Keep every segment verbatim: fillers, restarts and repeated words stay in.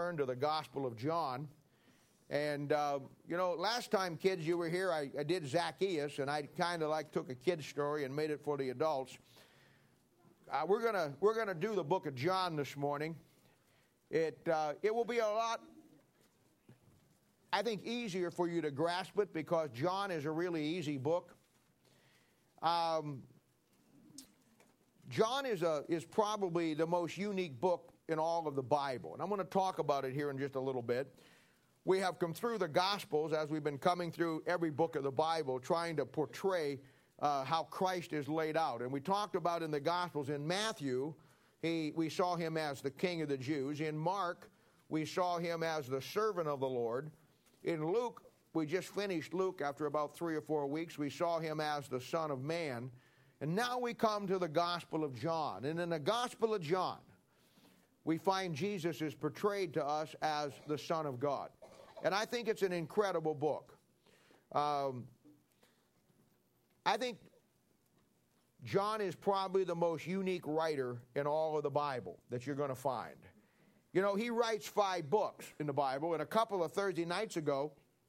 Turn to the Gospel of John. And, uh, you know, last time, kids, you were here, I, I did Zacchaeus, and I kind of like took a kid's story and made it for the adults. Uh, we're going to we're gonna do the book of John this morning. It, uh, it will be a lot, I think, easier for you to grasp it because John is a really easy book. Um, John is, a, is probably the most unique book in all of the Bible. And I'm going to talk about it here in just a little bit. We have come through the Gospels as we've been coming through every book of the Bible, trying to portray uh, how Christ is laid out. And we talked about in the Gospels, in Matthew, he, we saw him as the King of the Jews. In Mark, we saw him as the servant of the Lord. In Luke, we just finished Luke after about three or four weeks. We saw him as the Son of Man. And now we come to the Gospel of John. And in the Gospel of John, we find Jesus is portrayed to us as the Son of God. And I think it's an incredible book. Um, I think John is probably the most unique writer in all of the Bible that you're going to find. You know, he writes five books in the Bible. And a couple of Thursday nights ago,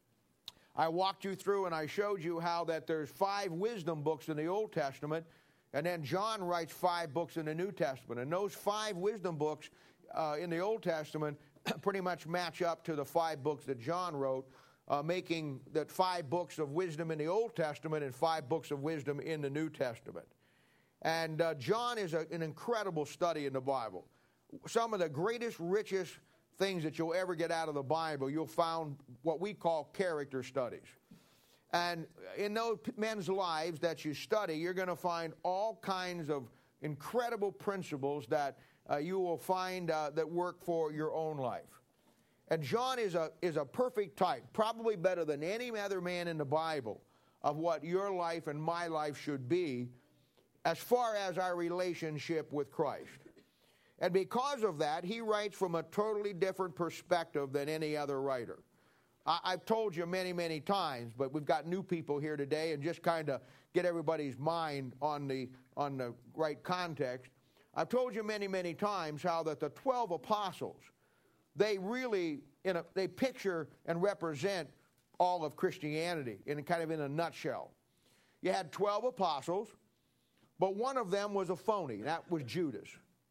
I walked you through and I showed you how that there's five wisdom books in the Old Testament. And then John writes five books in the New Testament. And those five wisdom books uh, in the Old Testament pretty much match up to the five books that John wrote, uh, making that five books of wisdom in the Old Testament and five books of wisdom in the New Testament. And uh, John is a, an incredible study in the Bible. Some of the greatest, richest things that you'll ever get out of the Bible, you'll find what we call character studies. And in those men's lives that you study, you're going to find all kinds of incredible principles that uh, you will find uh, that work for your own life. And John is a, is a perfect type, probably better than any other man in the Bible, of what your life and my life should be as far as our relationship with Christ. And because of that, he writes from a totally different perspective than any other writer. I've told you many, many times, but we've got new people here today, and just kind of get everybody's mind on the on the right context. I've told you many, many times how that the twelve apostles, they really, in a, they picture and represent all of Christianity in kind of in a nutshell. You had twelve apostles, but one of them was a phony. That was Judas.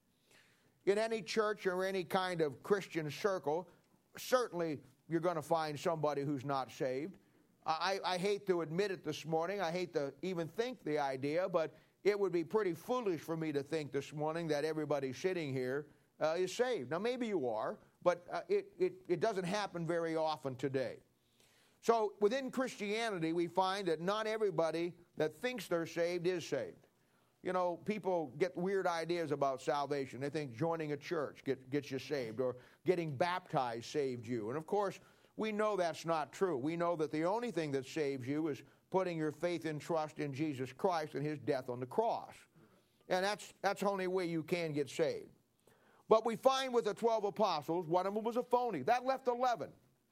In any church or any kind of Christian circle, certainly you're going to find somebody who's not saved. I, I hate to admit it this morning. I hate to even think the idea, but it would be pretty foolish for me to think this morning that everybody sitting here uh, is saved. Now, maybe you are, but uh, it, it, it doesn't happen very often today. So within Christianity, we find that not everybody that thinks they're saved is saved. You know, people get weird ideas about salvation. They think joining a church get, gets you saved, or getting baptized saved you. And of course, we know that's not true. We know that the only thing that saves you is putting your faith and trust in Jesus Christ and his death on the cross. And that's, that's the only way you can get saved. But we find with the twelve apostles, one of them was a phony. That left eleven.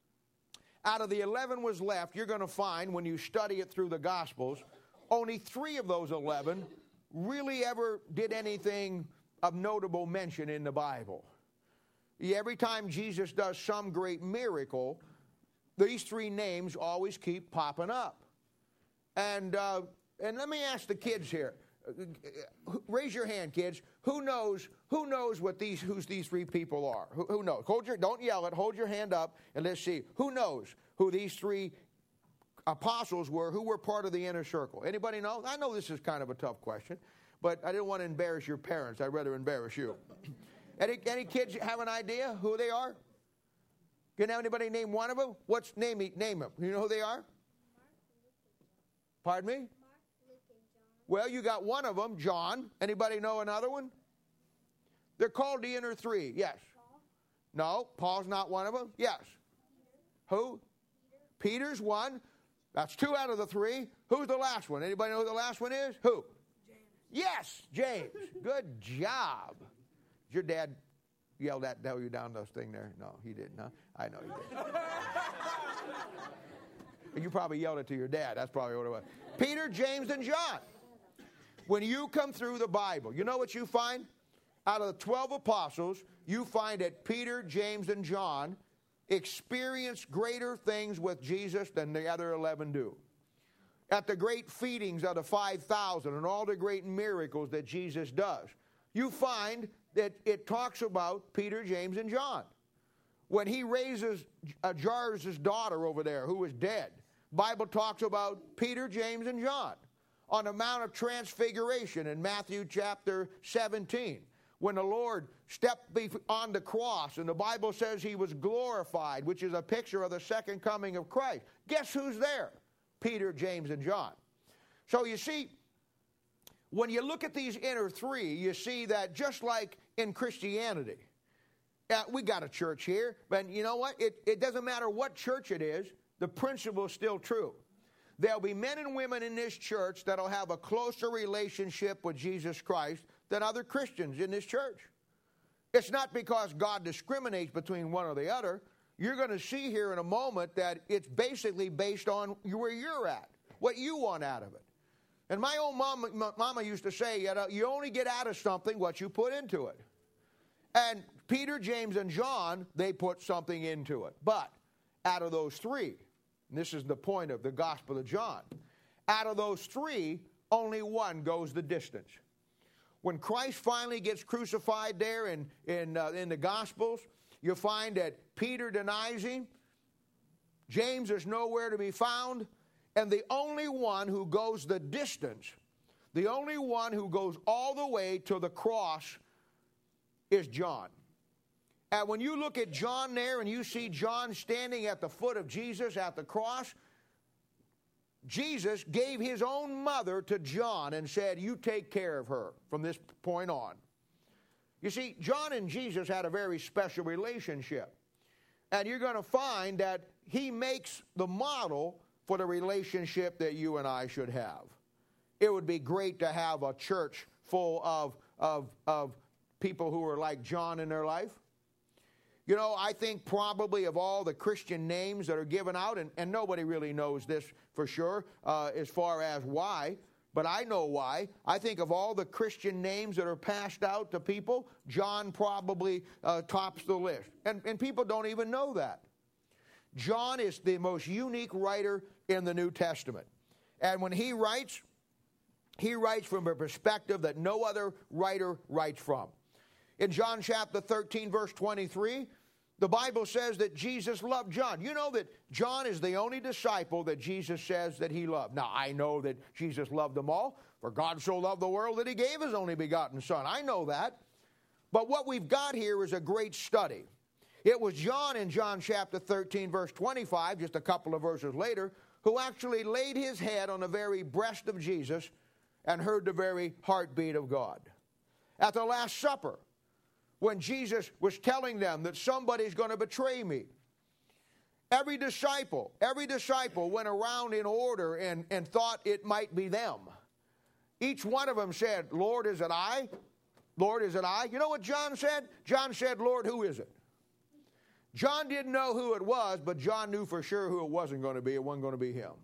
Out of the eleven was left, you're going to find, when you study it through the Gospels, only three of those eleven really ever did anything of notable mention in the Bible. Every time Jesus does some great miracle, these three names always keep popping up. And uh, and let me ask the kids here. Raise your hand, kids. Who knows? Who knows what these? Who's these three people are? Who, who knows? Hold your. Don't yell it. Hold your hand up, and let's see. Who knows who these three apostles were, who were part of the inner circle? Anybody know? I know this is kind of a tough question, but I didn't want to embarrass your parents. I'd rather embarrass you. Any, any kids have an idea who they are? Can anybody name one of them? What's name name them? You know who they are? Pardon me? Mark, Luke, and John. Well, you got one of them, John. Anybody know another one? They're called the inner three. Yes. Paul? No, Paul's not one of them. Yes. Peter. Who? Peter. Peter's one. That's two out of the three. Who's the last one? Anybody know who the last one is? Who? James. Yes, James. Good job. Did your dad yell that you down those thing there? No, he didn't. Huh? I know he did. You probably yelled it to your dad. That's probably what it was. Peter, James, and John. When you come through the Bible, you know what you find? Out of the twelve apostles, you find that Peter, James, and John experienced greater things with Jesus than the other eleven do. At the great feedings of the five thousand and all the great miracles that Jesus does, you find that it talks about Peter, James, and John. When he raises uh, Jairus' daughter over there who was dead, Bible talks about Peter, James, and John. On the Mount of Transfiguration in Matthew chapter seventeen, when the Lord stepped on the cross and the Bible says he was glorified, which is a picture of the second coming of Christ. Guess who's there? Peter, James, and John. So you see, when you look at these inner three, you see that just like in Christianity, uh, we got a church here, but you know what? It, it doesn't matter what church it is, the principle is still true. There'll be men and women in this church that'll have a closer relationship with Jesus Christ than other Christians in this church. It's not because God discriminates between one or the other. You're going to see here in a moment that it's basically based on where you're at, what you want out of it. And my own mama, mama used to say, you know, you only get out of something what you put into it. And Peter, James, and John, they put something into it. But out of those three, and this is the point of the Gospel of John, out of those three, only one goes the distance. When Christ finally gets crucified there in, in, uh, in the Gospels, you find that Peter denies him, James is nowhere to be found, and the only one who goes the distance, the only one who goes all the way to the cross is John. And when you look at John there and you see John standing at the foot of Jesus at the cross, Jesus gave his own mother to John and said, you take care of her from this point on. You see, John and Jesus had a very special relationship. And you're going to find that he makes the model for the relationship that you and I should have. It would be great to have a church full of, of, of people who are like John in their life. You know, I think probably of all the Christian names that are given out, and, and nobody really knows this for sure uh, as far as why, but I know why. I think of all the Christian names that are passed out to people, John probably uh, tops the list. And, and people don't even know that. John is the most unique writer in the New Testament. And when he writes, he writes from a perspective that no other writer writes from. In John chapter thirteen, verse twenty-three, the Bible says that Jesus loved John. You know that John is the only disciple that Jesus says that he loved. Now, I know that Jesus loved them all. For God so loved the world that he gave his only begotten Son. I know that. But what we've got here is a great study. It was John in John chapter thirteen, verse twenty-five, just a couple of verses later, who actually laid his head on the very breast of Jesus and heard the very heartbeat of God. At the Last Supper, when Jesus was telling them that somebody's going to betray me, every disciple, every disciple went around in order and, and thought it might be them. Each one of them said, Lord, is it I? Lord, is it I? You know what John said? John said, Lord, who is it? John didn't know who it was, but John knew for sure who it wasn't going to be. It wasn't going to be him.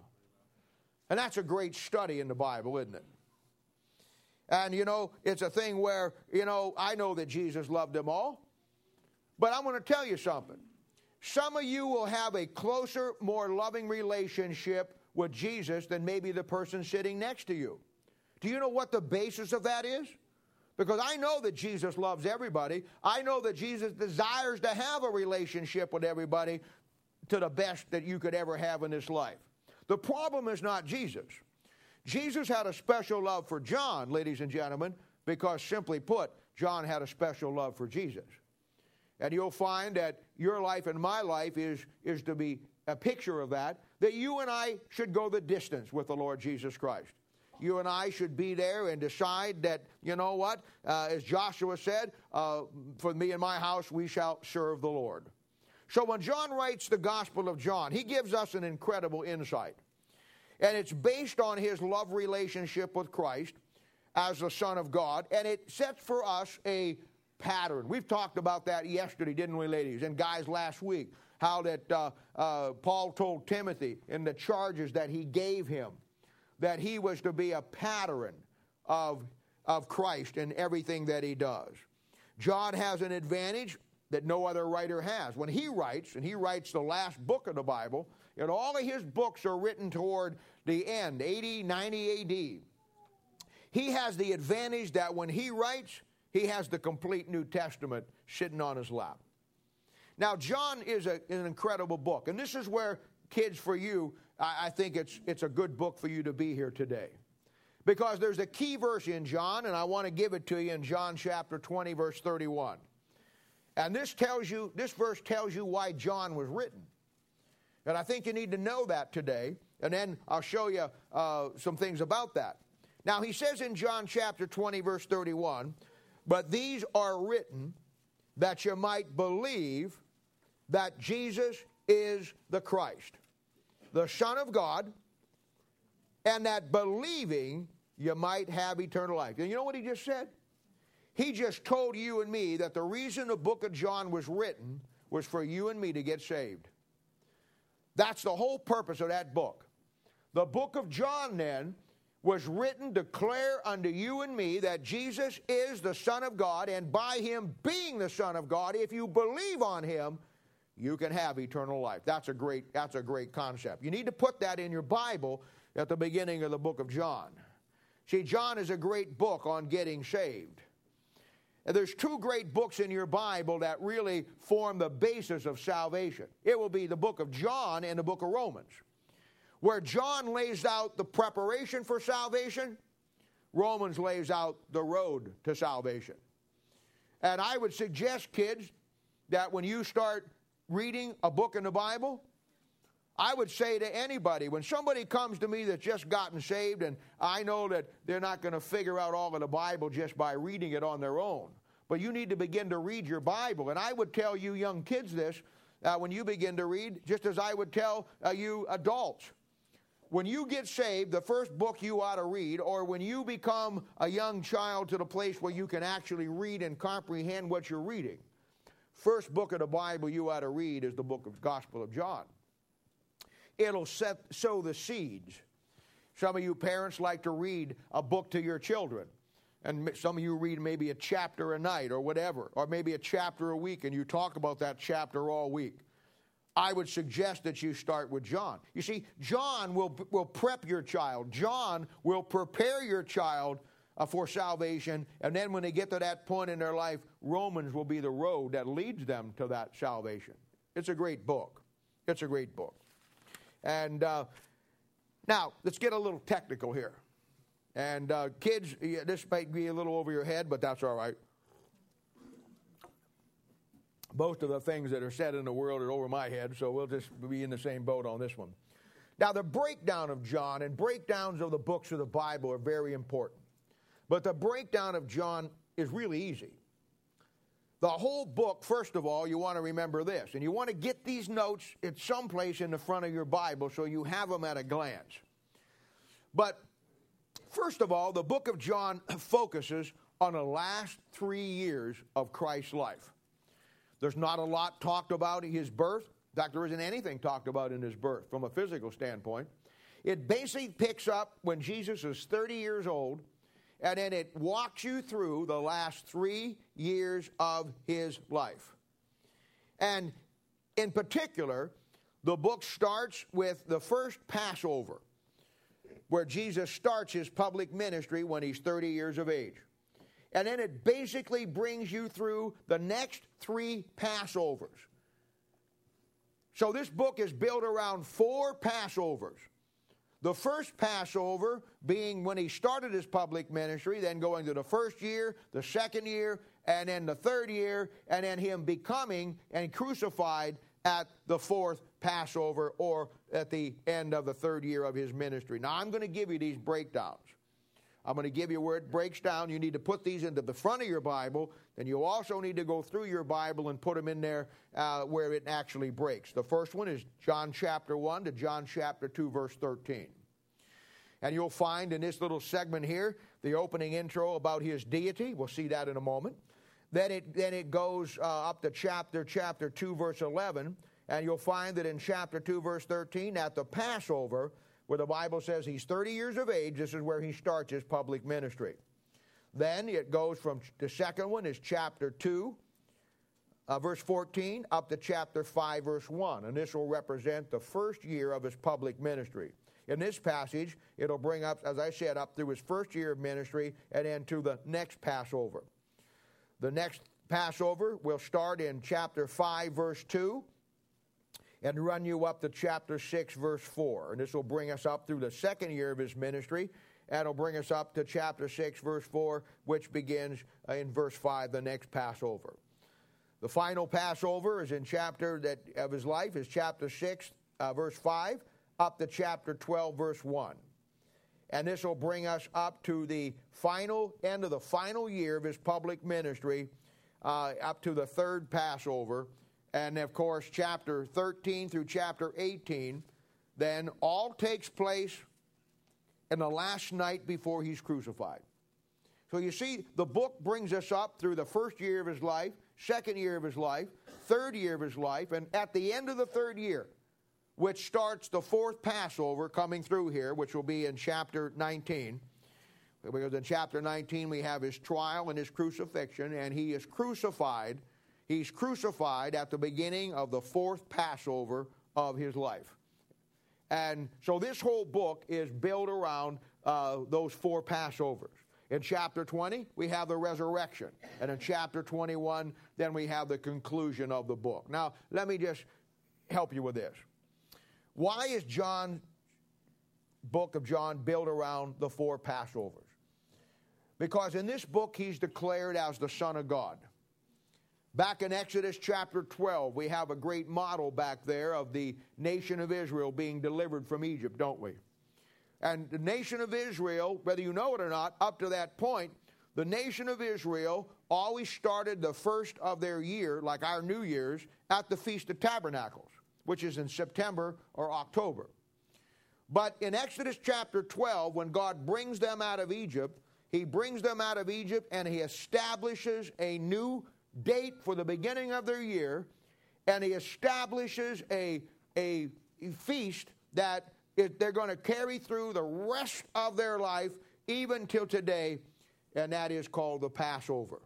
And that's a great study in the Bible, isn't it? And, you know, it's a thing where, you know, I know that Jesus loved them all. But I'm going to tell you something. Some of you will have a closer, more loving relationship with Jesus than maybe the person sitting next to you. Do you know what the basis of that is? Because I know that Jesus loves everybody. I know that Jesus desires to have a relationship with everybody to the best that you could ever have in this life. The problem is not Jesus. Jesus had a special love for John, ladies and gentlemen, because simply put, John had a special love for Jesus. And you'll find that your life and my life is, is to be a picture of that, that you and I should go the distance with the Lord Jesus Christ. You and I should be there and decide that, you know what, uh, as Joshua said, uh, for me and my house, we shall serve the Lord. So when John writes the Gospel of John, he gives us an incredible insight. And it's based on his love relationship with Christ as the Son of God. And it sets for us a pattern. We've talked about that yesterday, didn't we, ladies? And guys, last week, how that uh, uh, Paul told Timothy in the charges that he gave him, that he was to be a pattern of, of Christ in everything that he does. John has an advantage that no other writer has. When he writes, and he writes the last book of the Bible, and all of his books are written toward the end, eighty, ninety A D. He has the advantage that when he writes, he has the complete New Testament sitting on his lap. Now, John is a, an incredible book, and this is where, kids, for you, I, I think it's, it's a good book for you to be here today. Because there's a key verse in John, and I want to give it to you in John chapter twenty, verse thirty-one. And this tells you, this verse tells you why John was written. And I think you need to know that today, and then I'll show you uh, some things about that. Now, he says in John chapter twenty, verse thirty-one, but these are written that you might believe that Jesus is the Christ, the Son of God, and that believing you might have eternal life. And you know what he just said? He just told you and me that the reason the book of John was written was for you and me to get saved. That's the whole purpose of that book. The book of John, then, was written to declare unto you and me that Jesus is the Son of God, and by him being the Son of God, if you believe on him, you can have eternal life. That's a great, that's a great concept. You need to put that in your Bible at the beginning of the book of John. See, John is a great book on getting saved. And there's two great books in your Bible that really form the basis of salvation. It will be the book of John and the book of Romans. Where John lays out the preparation for salvation, Romans lays out the road to salvation. And I would suggest, kids, that when you start reading a book in the Bible, I would say to anybody, when somebody comes to me that's just gotten saved, and I know that they're not going to figure out all of the Bible just by reading it on their own, but you need to begin to read your Bible. And I would tell you young kids this uh, when you begin to read, just as I would tell uh, you adults. When you get saved, the first book you ought to read, or when you become a young child to the place where you can actually read and comprehend what you're reading, first book of the Bible you ought to read is the book of Gospel of John. It'll set, sow the seeds. Some of you parents like to read a book to your children. And some of you read maybe a chapter a night or whatever, or maybe a chapter a week, and you talk about that chapter all week. I would suggest that you start with John. You see, John will, will prep your child. John will prepare your child uh, for salvation, and then when they get to that point in their life, Romans will be the road that leads them to that salvation. It's a great book. It's a great book. And uh, now, let's get a little technical here. And uh, kids, yeah, this might be a little over your head, but that's all right. Most of the things that are said in the world are over my head, so we'll just be in the same boat on this one. Now, the breakdown of John and breakdowns of the books of the Bible are very important. But the breakdown of John is really easy. The whole book, first of all, you want to remember this. And you want to get these notes at some place in the front of your Bible so you have them at a glance. But first of all, the book of John focuses on the last three years of Christ's life. There's not a lot talked about in his birth. In fact, there isn't anything talked about in his birth from a physical standpoint. It basically picks up when Jesus is thirty years old, and then it walks you through the last three years of his life. And in particular, the book starts with the first Passover, where Jesus starts his public ministry when he's thirty years of age. And then it basically brings you through the next three Passovers. So this book is built around four Passovers. The first Passover being when he started his public ministry, then going to the first year, the second year, and then the third year, and then him becoming and crucified at the fourth Passover, or at the end of the third year of his ministry. Now, I'm going to give you these breakdowns. I'm going to give you where it breaks down. You need to put these into the front of your Bible. Then you also need to go through your Bible and put them in there uh, where it actually breaks. The first one is John chapter one to John chapter two, verse thirteen. And you'll find in this little segment here the opening intro about his deity. We'll see that in a moment. Then it, then it goes uh, up to chapter, chapter two, verse eleven. And you'll find that in chapter two, verse thirteen, at the Passover, where the Bible says he's thirty years of age, this is where he starts his public ministry. Then it goes from, the second one is chapter two, uh, verse fourteen, up to chapter five, verse one. And this will represent the first year of his public ministry. In this passage, it'll bring up, as I said, up through his first year of ministry and then to the next Passover. The next Passover will start in chapter five, verse two, and run you up to chapter six, verse four. And this will bring us up through the second year of his ministry, and it'll bring us up to chapter six, verse four, which begins in verse five, the next Passover. The final Passover is in chapter that of his life, is chapter six, uh, verse five, up to chapter twelve, verse one. And this will bring us up to the final end of the final year of his public ministry, uh, up to the third Passover. And, of course, chapter thirteen through chapter eighteen, then all takes place in the last night before he's crucified. So you see, the book brings us up through the first year of his life, second year of his life, third year of his life, and at the end of the third year, which starts the fourth Passover coming through here, which will be in chapter nineteen. Because in chapter nineteen we have his trial and his crucifixion, and he is crucified. He's crucified at the beginning of the fourth Passover of his life. And so this whole book is built around uh, those four Passovers. In chapter twenty, we have the resurrection. And in chapter twenty-one, then we have the conclusion of the book. Now, let me just help you with this. Why is John, book of John, built around the four Passovers? Because in this book, he's declared as the Son of God. Back in Exodus chapter twelve, we have a great model back there of the nation of Israel being delivered from Egypt, don't we? And the nation of Israel, whether you know it or not, up to that point, the nation of Israel always started the first of their year, like our New Year's, at the Feast of Tabernacles, which is in September or October. But in Exodus chapter twelve, when God brings them out of Egypt, he brings them out of Egypt and he establishes a new date for the beginning of their year, and he establishes a, a feast that they're going to carry through the rest of their life, even till today, and that is called the Passover.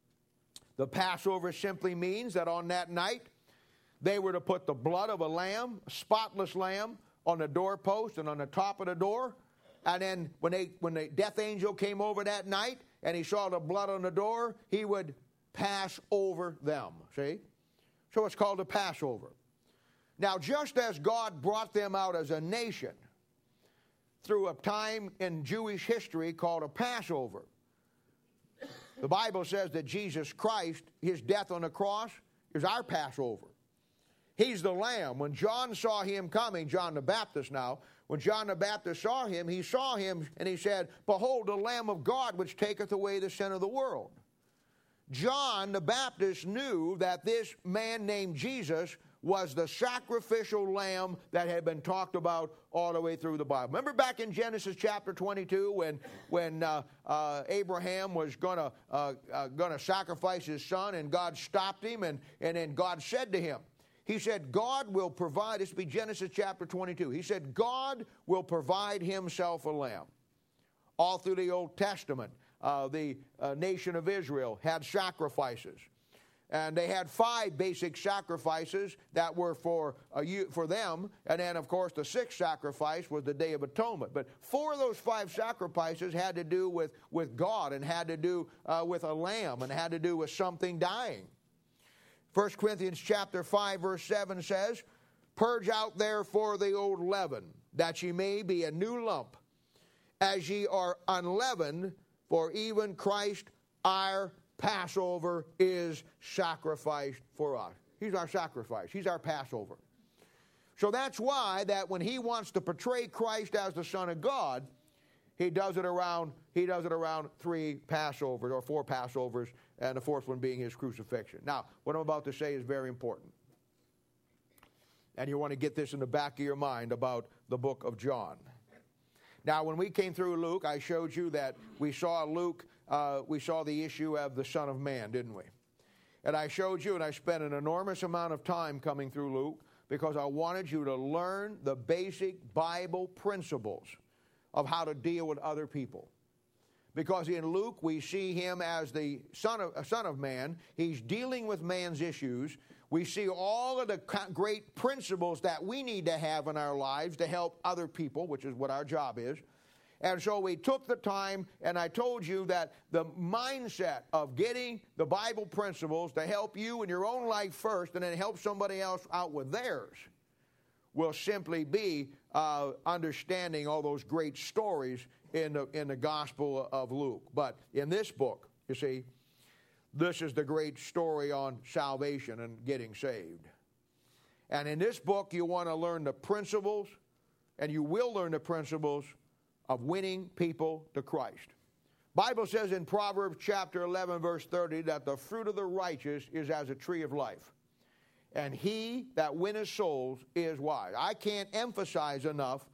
The Passover simply means that on that night, they were to put the blood of a lamb, a spotless lamb, on the doorpost and on the top of the door. And then when, they, when the death angel came over that night and he saw the blood on the door, he would pass over them, see? So it's called the Passover. Now, just as God brought them out as a nation through a time in Jewish history called a Passover, the Bible says that Jesus Christ, his death on the cross, is our Passover. He's the Lamb. When John saw him coming, John the Baptist now, when John the Baptist saw him, he saw him and he said, "Behold, the Lamb of God which taketh away the sin of the world." John the Baptist knew that this man named Jesus was the sacrificial lamb that had been talked about all the way through the Bible. Remember back in Genesis chapter twenty-two when, when uh, uh, Abraham was going to uh, uh, gonna sacrifice his son, and God stopped him, and, and then God said to him, he said, God will provide, this will be Genesis chapter twenty-two, he said, God will provide himself a lamb. All through the Old Testament, Uh, the uh, nation of Israel had sacrifices. And they had five basic sacrifices that were for, uh, you, for them. And then, of course, the sixth sacrifice was the Day of Atonement. But four of those five sacrifices had to do with, with God, and had to do uh, with a lamb, and had to do with something dying. First Corinthians chapter five, verse seven says, "Purge out therefore the old leaven, that ye may be a new lump, as ye are unleavened, for even Christ, our Passover, is sacrificed for us." He's our sacrifice. He's our Passover. So that's why that when he wants to portray Christ as the Son of God, he does it around, he does it around three Passovers, or four Passovers, and the fourth one being his crucifixion. Now, what I'm about to say is very important. And you want to get this in the back of your mind about the book of John. Now, when we came through Luke, I showed you that we saw Luke, uh, we saw the issue of the Son of Man, didn't we? And I showed you, and I spent an enormous amount of time coming through Luke, because I wanted you to learn the basic Bible principles of how to deal with other people. because in Luke we see him as the son of, son of man. He's dealing with man's issues. We see all of the great principles that we need to have in our lives to help other people, which is what our job is. And so we took the time, and I told you that the mindset of getting the Bible principles to help you in your own life first and then help somebody else out with theirs will simply be uh, understanding all those great stories in the, in the Gospel of Luke. But in this book, you see, this is the great story on salvation and getting saved. And in this book, you want to learn the principles, and you will learn the principles of winning people to Christ. Bible says in Proverbs chapter eleven, verse thirty, that the fruit of the righteous is as a tree of life, and he that winneth souls is wise. I can't emphasize enough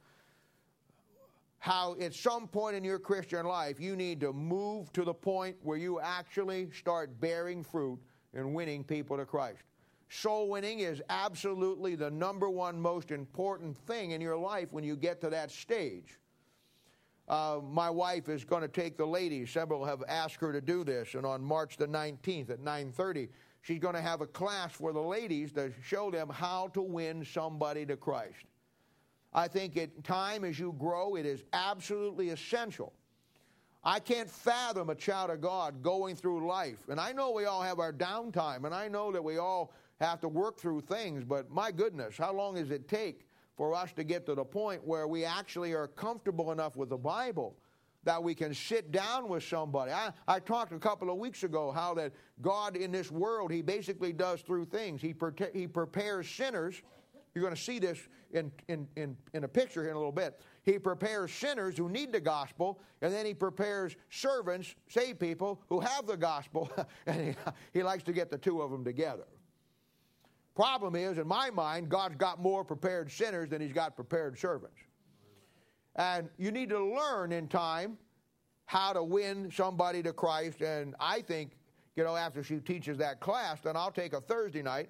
how at some point in your Christian life you need to move to the point where you actually start bearing fruit and winning people to Christ. Soul winning is absolutely the number one most important thing in your life when you get to that stage. Uh, my wife is going to take the ladies. Several have asked her to do this, and on March the nineteenth at nine thirty, she's going to have a class for the ladies to show them how to win somebody to Christ. I think at time as you grow, it is absolutely essential. I can't fathom a child of God going through life. And I know we all have our downtime, and I know that we all have to work through things, but my goodness, how long does it take for us to get to the point where we actually are comfortable enough with the Bible that we can sit down with somebody? I, I talked a couple of weeks ago how that God in this world, he basically does three things. He, pre- he prepares sinners. You're going to see this in, in, in, in a picture here in a little bit. He prepares sinners who need the gospel, and then he prepares servants, saved people, who have the gospel, and he, he likes to get the two of them together. Problem is, in my mind, God's got more prepared sinners than he's got prepared servants. And you need to learn in time how to win somebody to Christ, and I think, you know, after she teaches that class, then I'll take a Thursday night,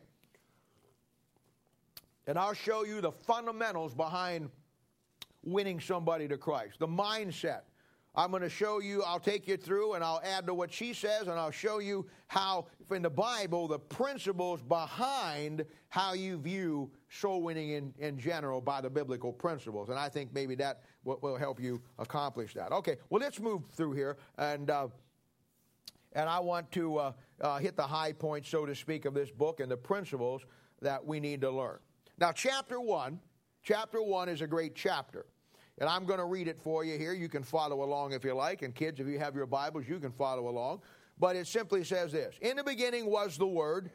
and I'll show you the fundamentals behind winning somebody to Christ, the mindset. I'm going to show you, I'll take you through, and I'll add to what she says, and I'll show you how, in the Bible, the principles behind how you view soul winning in, in general by the biblical principles. And I think maybe that will, will help you accomplish that. Okay, well, let's move through here, and uh, and I want to uh, uh, hit the high point, so to speak, of this book and the principles that we need to learn. Now, chapter one, chapter one is a great chapter. And I'm going to read it for you here. You can follow along if you like. And kids, if you have your Bibles, you can follow along. But it simply says this: in the beginning was the Word,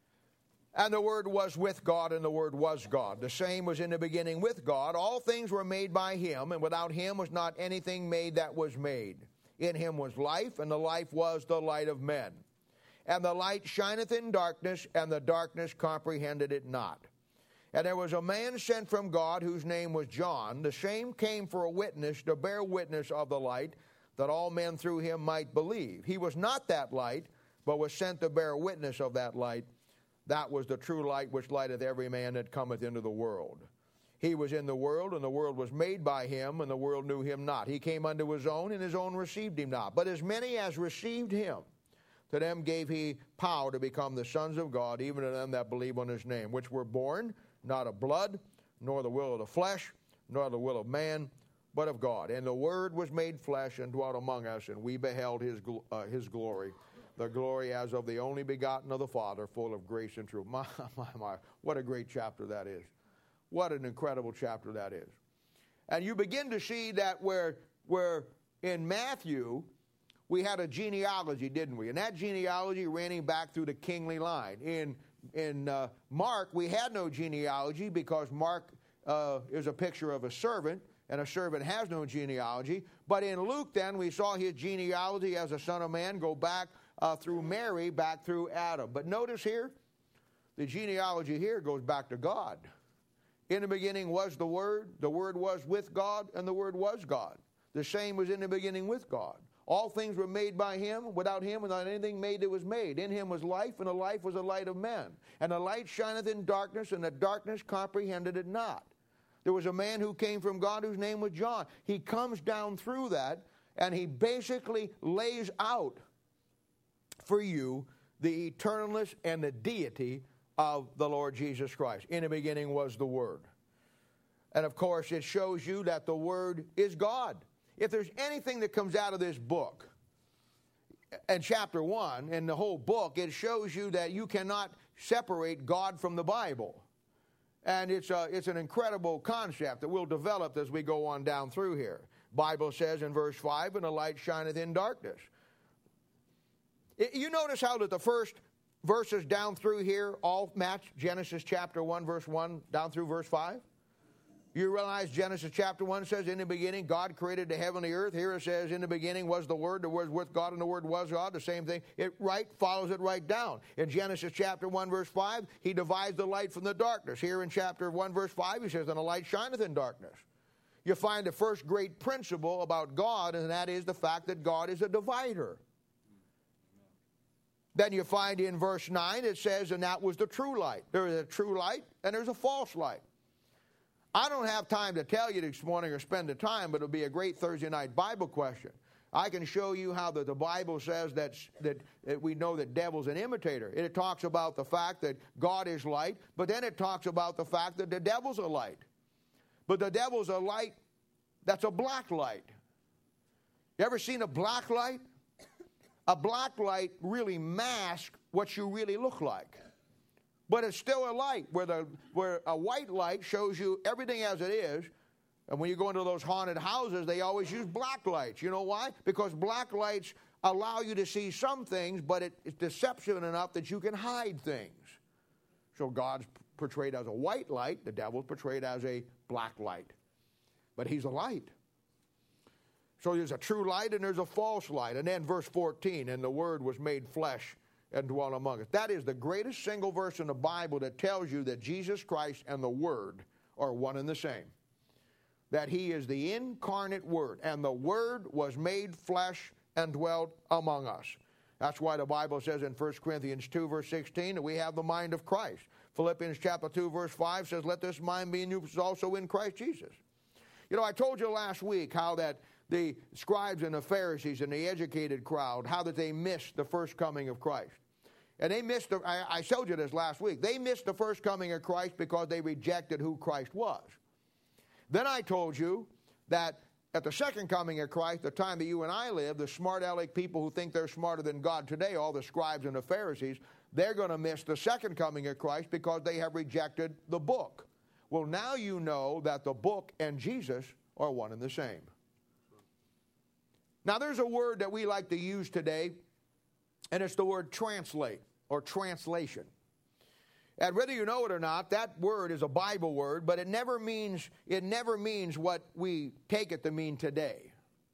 and the Word was with God, and the Word was God. The same was in the beginning with God. All things were made by him, and without him was not anything made that was made. In him was life, and the life was the light of men. And the light shineth in darkness, and the darkness comprehended it not. And there was a man sent from God whose name was John. The same came for a witness, to bear witness of the light, that all men through him might believe. He was not that light, but was sent to bear witness of that light. That was the true light which lighteth every man that cometh into the world. He was in the world, and the world was made by him, and the world knew him not. He came unto his own, and his own received him not. But as many as received him, to them gave he power to become the sons of God, even to them that believe on his name, which were born not of blood, nor the will of the flesh, nor the will of man, but of God. And the Word was made flesh and dwelt among us, and we beheld his uh, his glory, the glory as of the only begotten of the Father, full of grace and truth. My, my, my, what a great chapter that is. What an incredible chapter that is. And you begin to see that where, where in Matthew, we had a genealogy, didn't we? And that genealogy ran back through the kingly line. In In uh, Mark, we had no genealogy because Mark uh, is a picture of a servant, and a servant has no genealogy. But in Luke, then, we saw his genealogy as a son of man go back uh, through Mary, back through Adam. But notice here, the genealogy here goes back to God. In the beginning was the Word, the Word was with God, and the Word was God. The same was in the beginning with God. All things were made by him. Without him was not anything made that was made. In him was life, and the life was the light of men. And the light shineth in darkness, and the darkness comprehended it not. There was a man who came from God whose name was John. He comes down through that, and he basically lays out for you the eternalness and the deity of the Lord Jesus Christ. In the beginning was the Word. And of course, it shows you that the Word is God. If there's anything that comes out of this book, and chapter one, and the whole book, it shows you that you cannot separate God from the Bible. And it's, a, it's an incredible concept that we'll develop as we go on down through here. Bible says in verse five, and the light shineth in darkness. It, you notice how that the first verses down through here all match Genesis chapter one, verse one, down through verse five? You realize Genesis chapter one says, in the beginning, God created the heaven and the earth. Here it says, in the beginning was the Word, the Word was with God, and the Word was God. The same thing. It right follows it right down. In Genesis chapter one, verse five, he divides the light from the darkness. Here in chapter one, verse five, he says, and the light shineth in darkness. You find the first great principle about God, and that is the fact that God is a divider. Then you find in verse nine, it says, and that was the true light. There is a true light, and there's a false light. I don't have time to tell you this morning or spend the time, but it'll be a great Thursday night Bible question. I can show you how that the Bible says that, that, that we know that devil's an imitator. It talks about the fact that God is light, but then it talks about the fact that the devil's a light. But the devil's a light that's a black light. You ever seen a black light? A black light really masks what you really look like. But it's still a light, where, the, where a white light shows you everything as it is. And when you go into those haunted houses, they always use black lights. You know why? Because black lights allow you to see some things, but it, it's deception enough that you can hide things. So God's portrayed as a white light. The devil's portrayed as a black light. But he's a light. So there's a true light and there's a false light. And then verse fourteen, and the Word was made flesh and dwell among us. That is the greatest single verse in the Bible that tells you that Jesus Christ and the Word are one and the same. That he is the incarnate Word, and the Word was made flesh and dwelt among us. That's why the Bible says in First Corinthians two, verse sixteen, that we have the mind of Christ. Philippians chapter two, verse five says, let this mind be in you, which is also in Christ Jesus. You know, I told you last week how that the scribes and the Pharisees and the educated crowd, how that they missed the first coming of Christ. And they missed, the, I, I showed you this last week, they missed the first coming of Christ because they rejected who Christ was. Then I told you that at the second coming of Christ, the time that you and I live, the smart aleck people who think they're smarter than God today, all the scribes and the Pharisees, they're going to miss the second coming of Christ because they have rejected the book. Well, now you know that the book and Jesus are one and the same. Now, there's a word that we like to use today, and it's the word translate or translation. And whether you know it or not, that word is a Bible word, but it never means, it never means what we take it to mean today.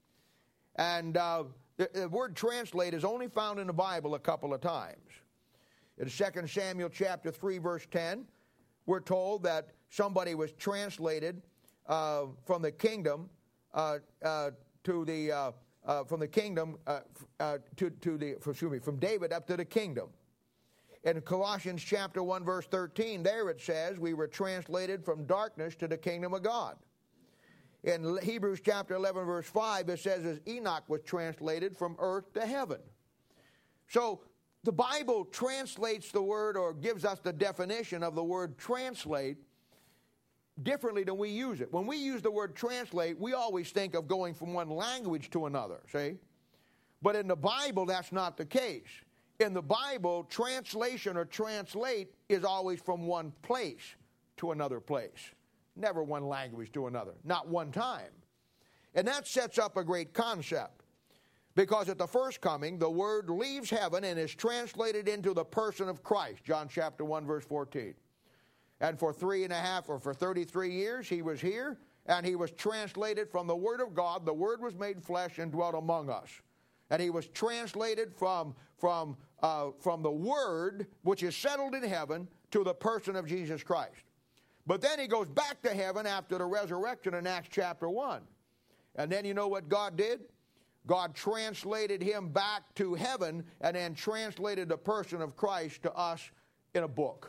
And uh, the, the word translate is only found in the Bible a couple of times. In Second Samuel chapter three, verse ten, we're told that somebody was translated uh, from the kingdom uh, uh, to the uh, uh, from the kingdom uh, uh, to to the excuse me from David up to the kingdom. In Colossians chapter one, verse thirteen, there it says we were translated from darkness to the kingdom of God. In Hebrews chapter eleven, verse five, it says as Enoch was translated from earth to heaven. So the Bible translates the word or gives us the definition of the word translate differently than we use it. When we use the word translate, we always think of going from one language to another, see? But in the Bible, that's not the case. In the Bible, translation or translate is always from one place to another place. Never one language to another. Not one time. And that sets up a great concept. Because at the first coming, the word leaves heaven and is translated into the person of Christ. John chapter one, verse fourteen. And for three and a half or for thirty-three years, he was here, and he was translated from the Word of God. The Word was made flesh and dwelt among us. And he was translated from, from, uh, from the Word, which is settled in heaven, to the person of Jesus Christ. But then he goes back to heaven after the resurrection in Acts chapter one. And then you know what God did? God translated him back to heaven and then translated the person of Christ to us in a book.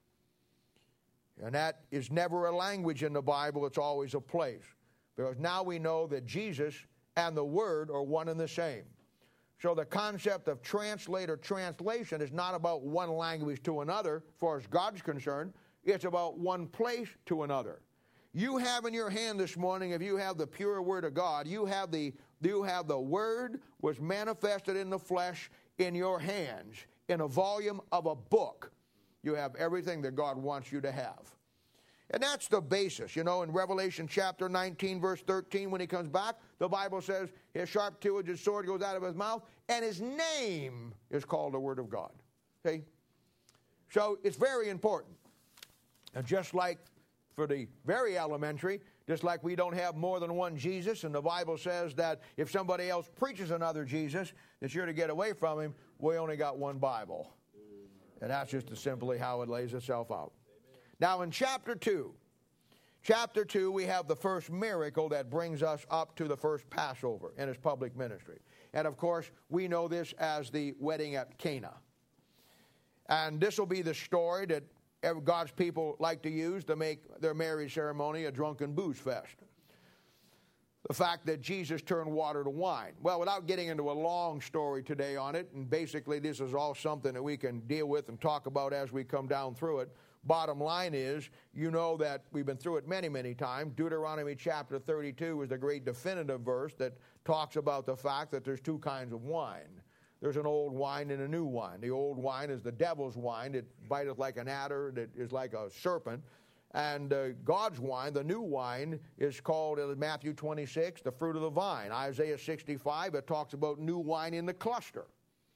And that is never a language in the Bible, it's always a place. Because now we know that Jesus and the Word are one and the same. So the concept of translator translation is not about one language to another, as far as God's concerned. It's about one place to another. You have in your hand this morning, if you have the pure Word of God, you have the, you have the Word was manifested in the flesh in your hands, in a volume of a book. You have everything that God wants you to have. And that's the basis. You know, in Revelation chapter nineteen, verse thirteen, when he comes back, the Bible says his sharp two-edged sword goes out of his mouth, and his name is called the Word of God. See? So it's very important. And just like for the very elementary, just like we don't have more than one Jesus, and the Bible says that if somebody else preaches another Jesus, that you're to get away from him, we only got one Bible. And that's just simply how it lays itself out. Now in chapter two, chapter two, we have the first miracle that brings us up to the first Passover in his public ministry. And of course, we know this as the wedding at Cana. And this will be the story that God's people like to use to make their marriage ceremony a drunken booze fest. The fact that Jesus turned water to wine. Well, without getting into a long story today on it, and basically this is all something that we can deal with and talk about as we come down through it. Bottom line is, you know that we've been through it many, many times. Deuteronomy chapter thirty-two is the great definitive verse that talks about the fact that there's two kinds of wine. There's an old wine and a new wine. The old wine is the devil's wine. It biteth like an adder. It is like a serpent. And uh, God's wine, the new wine, is called in Matthew twenty-six, the fruit of the vine. Isaiah sixty-five, it talks about new wine in the cluster.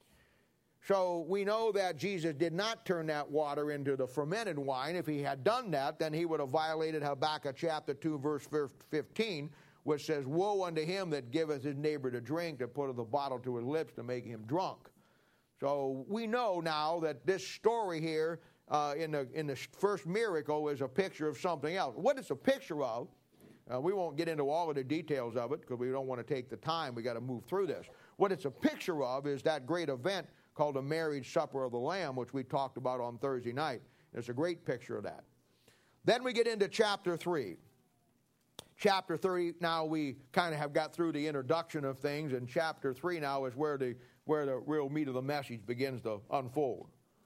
So we know that Jesus did not turn that water into the fermented wine. If he had done that, then he would have violated Habakkuk chapter two, verse fifteen, which says, woe unto him that giveth his neighbor to drink, that putteth a bottle to his lips to make him drunk. So we know now that this story here uh, in, the, in the first miracle is a picture of something else. What it's a picture of, uh, we won't get into all of the details of it because we don't want to take the time. We've got to move through this. What it's a picture of is that great event called the marriage supper of the Lamb, which we talked about on Thursday night. It's a great picture of that. Then we get into chapter three. Chapter three, now we kind of have got through the introduction of things, and chapter three now is where the, where the real meat of the message begins to unfold.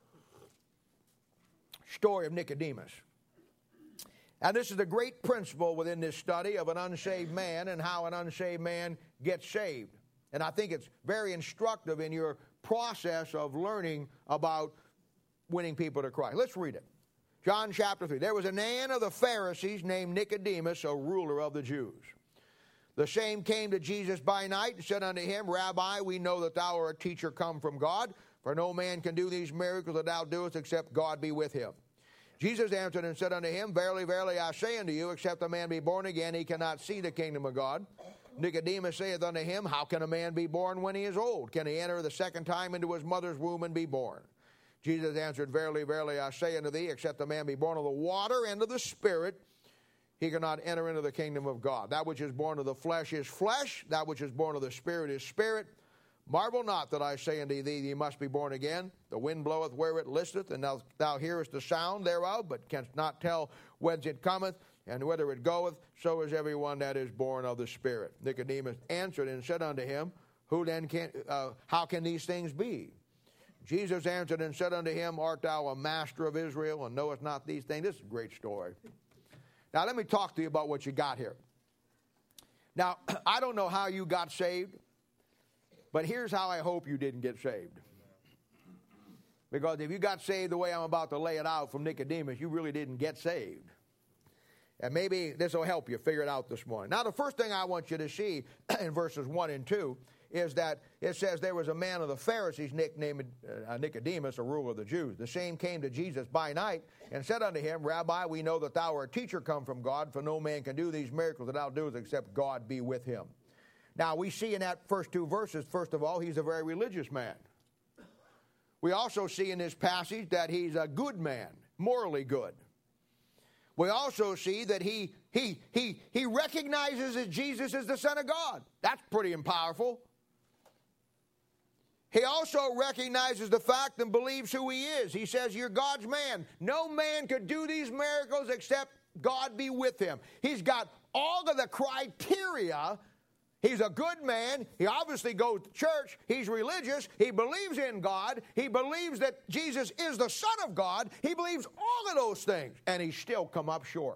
Story of Nicodemus. And this is the great principle within this study of an unsaved man and how an unsaved man gets saved. And I think it's very instructive in your process of learning about winning people to Christ. Let's read it. John chapter three. There was a man of the Pharisees named Nicodemus, a ruler of the Jews. The same came to Jesus by night and said unto him, Rabbi, we know that thou art a teacher come from God, for no man can do these miracles that thou doest except God be with him. Jesus answered and said unto him, Verily, verily, I say unto you, except a man be born again, he cannot see the kingdom of God. Nicodemus saith unto him, How can a man be born when he is old? Can he enter the second time into his mother's womb and be born? Jesus answered, Verily, verily, I say unto thee, except a man be born of the water and of the Spirit, he cannot enter into the kingdom of God. That which is born of the flesh is flesh, that which is born of the Spirit is spirit. Marvel not that I say unto thee, ye must be born again. The wind bloweth where it listeth, and thou, thou hearest the sound thereof, but canst not tell whence it cometh, and whither it goeth. So is everyone that is born of the Spirit. Nicodemus answered and said unto him, Who then can? Uh, how can these things be? Jesus answered and said unto him, Art thou a master of Israel, and knowest not these things? This is a great story. Now let me talk to you about what you got here. Now, I don't know how you got saved, but here's how I hope you didn't get saved. Because if you got saved the way I'm about to lay it out from Nicodemus, you really didn't get saved. And maybe this will help you figure it out this morning. Now, the first thing I want you to see in verses one and two is that it says there was a man of the Pharisees nicknamed uh, Nicodemus, a ruler of the Jews. The same came to Jesus by night and said unto him, Rabbi, we know that thou art a teacher come from God, for no man can do these miracles that thou doest except God be with him. Now, we see in that first two verses, first of all, he's a very religious man. We also see in this passage that he's a good man, morally good. We also see that he, he, he, he recognizes that Jesus is the Son of God. That's pretty powerful. He also recognizes the fact and believes who he is. He says, you're God's man. No man could do these miracles except God be with him. He's got all of the criteria He's a good man. He obviously goes to church. He's religious. He believes in God. He believes that Jesus is the Son of God. He believes all of those things, and he's still come up short.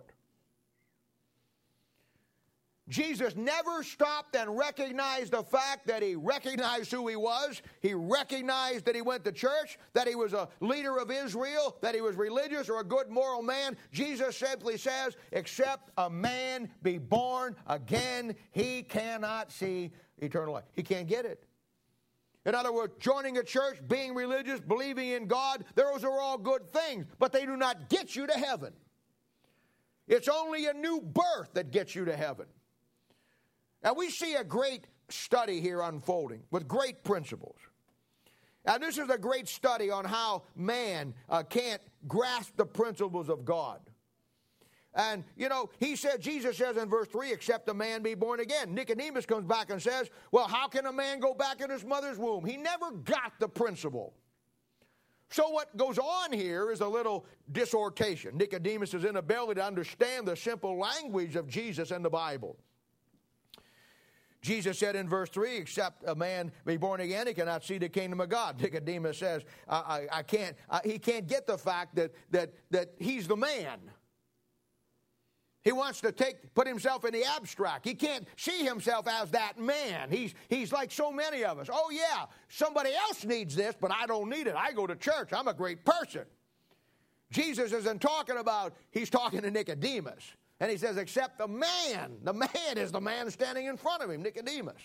Jesus never stopped and recognized the fact that he recognized who he was. He recognized that he went to church, that he was a leader of Israel, that he was religious or a good moral man. Jesus simply says, except a man be born again, he cannot see eternal life. He can't get it. In other words, joining a church, being religious, believing in God, those are all good things, but they do not get you to heaven. It's only a new birth that gets you to heaven. Now, we see a great study here unfolding with great principles. And this is a great study on how man uh, can't grasp the principles of God. And, you know, he said, Jesus says in verse three, except a man be born again. Nicodemus comes back and says, well, how can a man go back in his mother's womb? He never got the principle. So what goes on here is a little dissertation. Nicodemus' inability to understand the simple language of Jesus and the Bible. Jesus said in verse three, except a man be born again, he cannot see the kingdom of God. Nicodemus says, I, I, I can't, I, he can't get the fact that, that, that he's the man. He wants to take, put himself in the abstract. He can't see himself as that man. He's, he's like so many of us. Oh yeah, somebody else needs this, but I don't need it. I go to church. I'm a great person. Jesus isn't talking about, he's talking to Nicodemus. And he says, except the man. The man is the man standing in front of him, Nicodemus.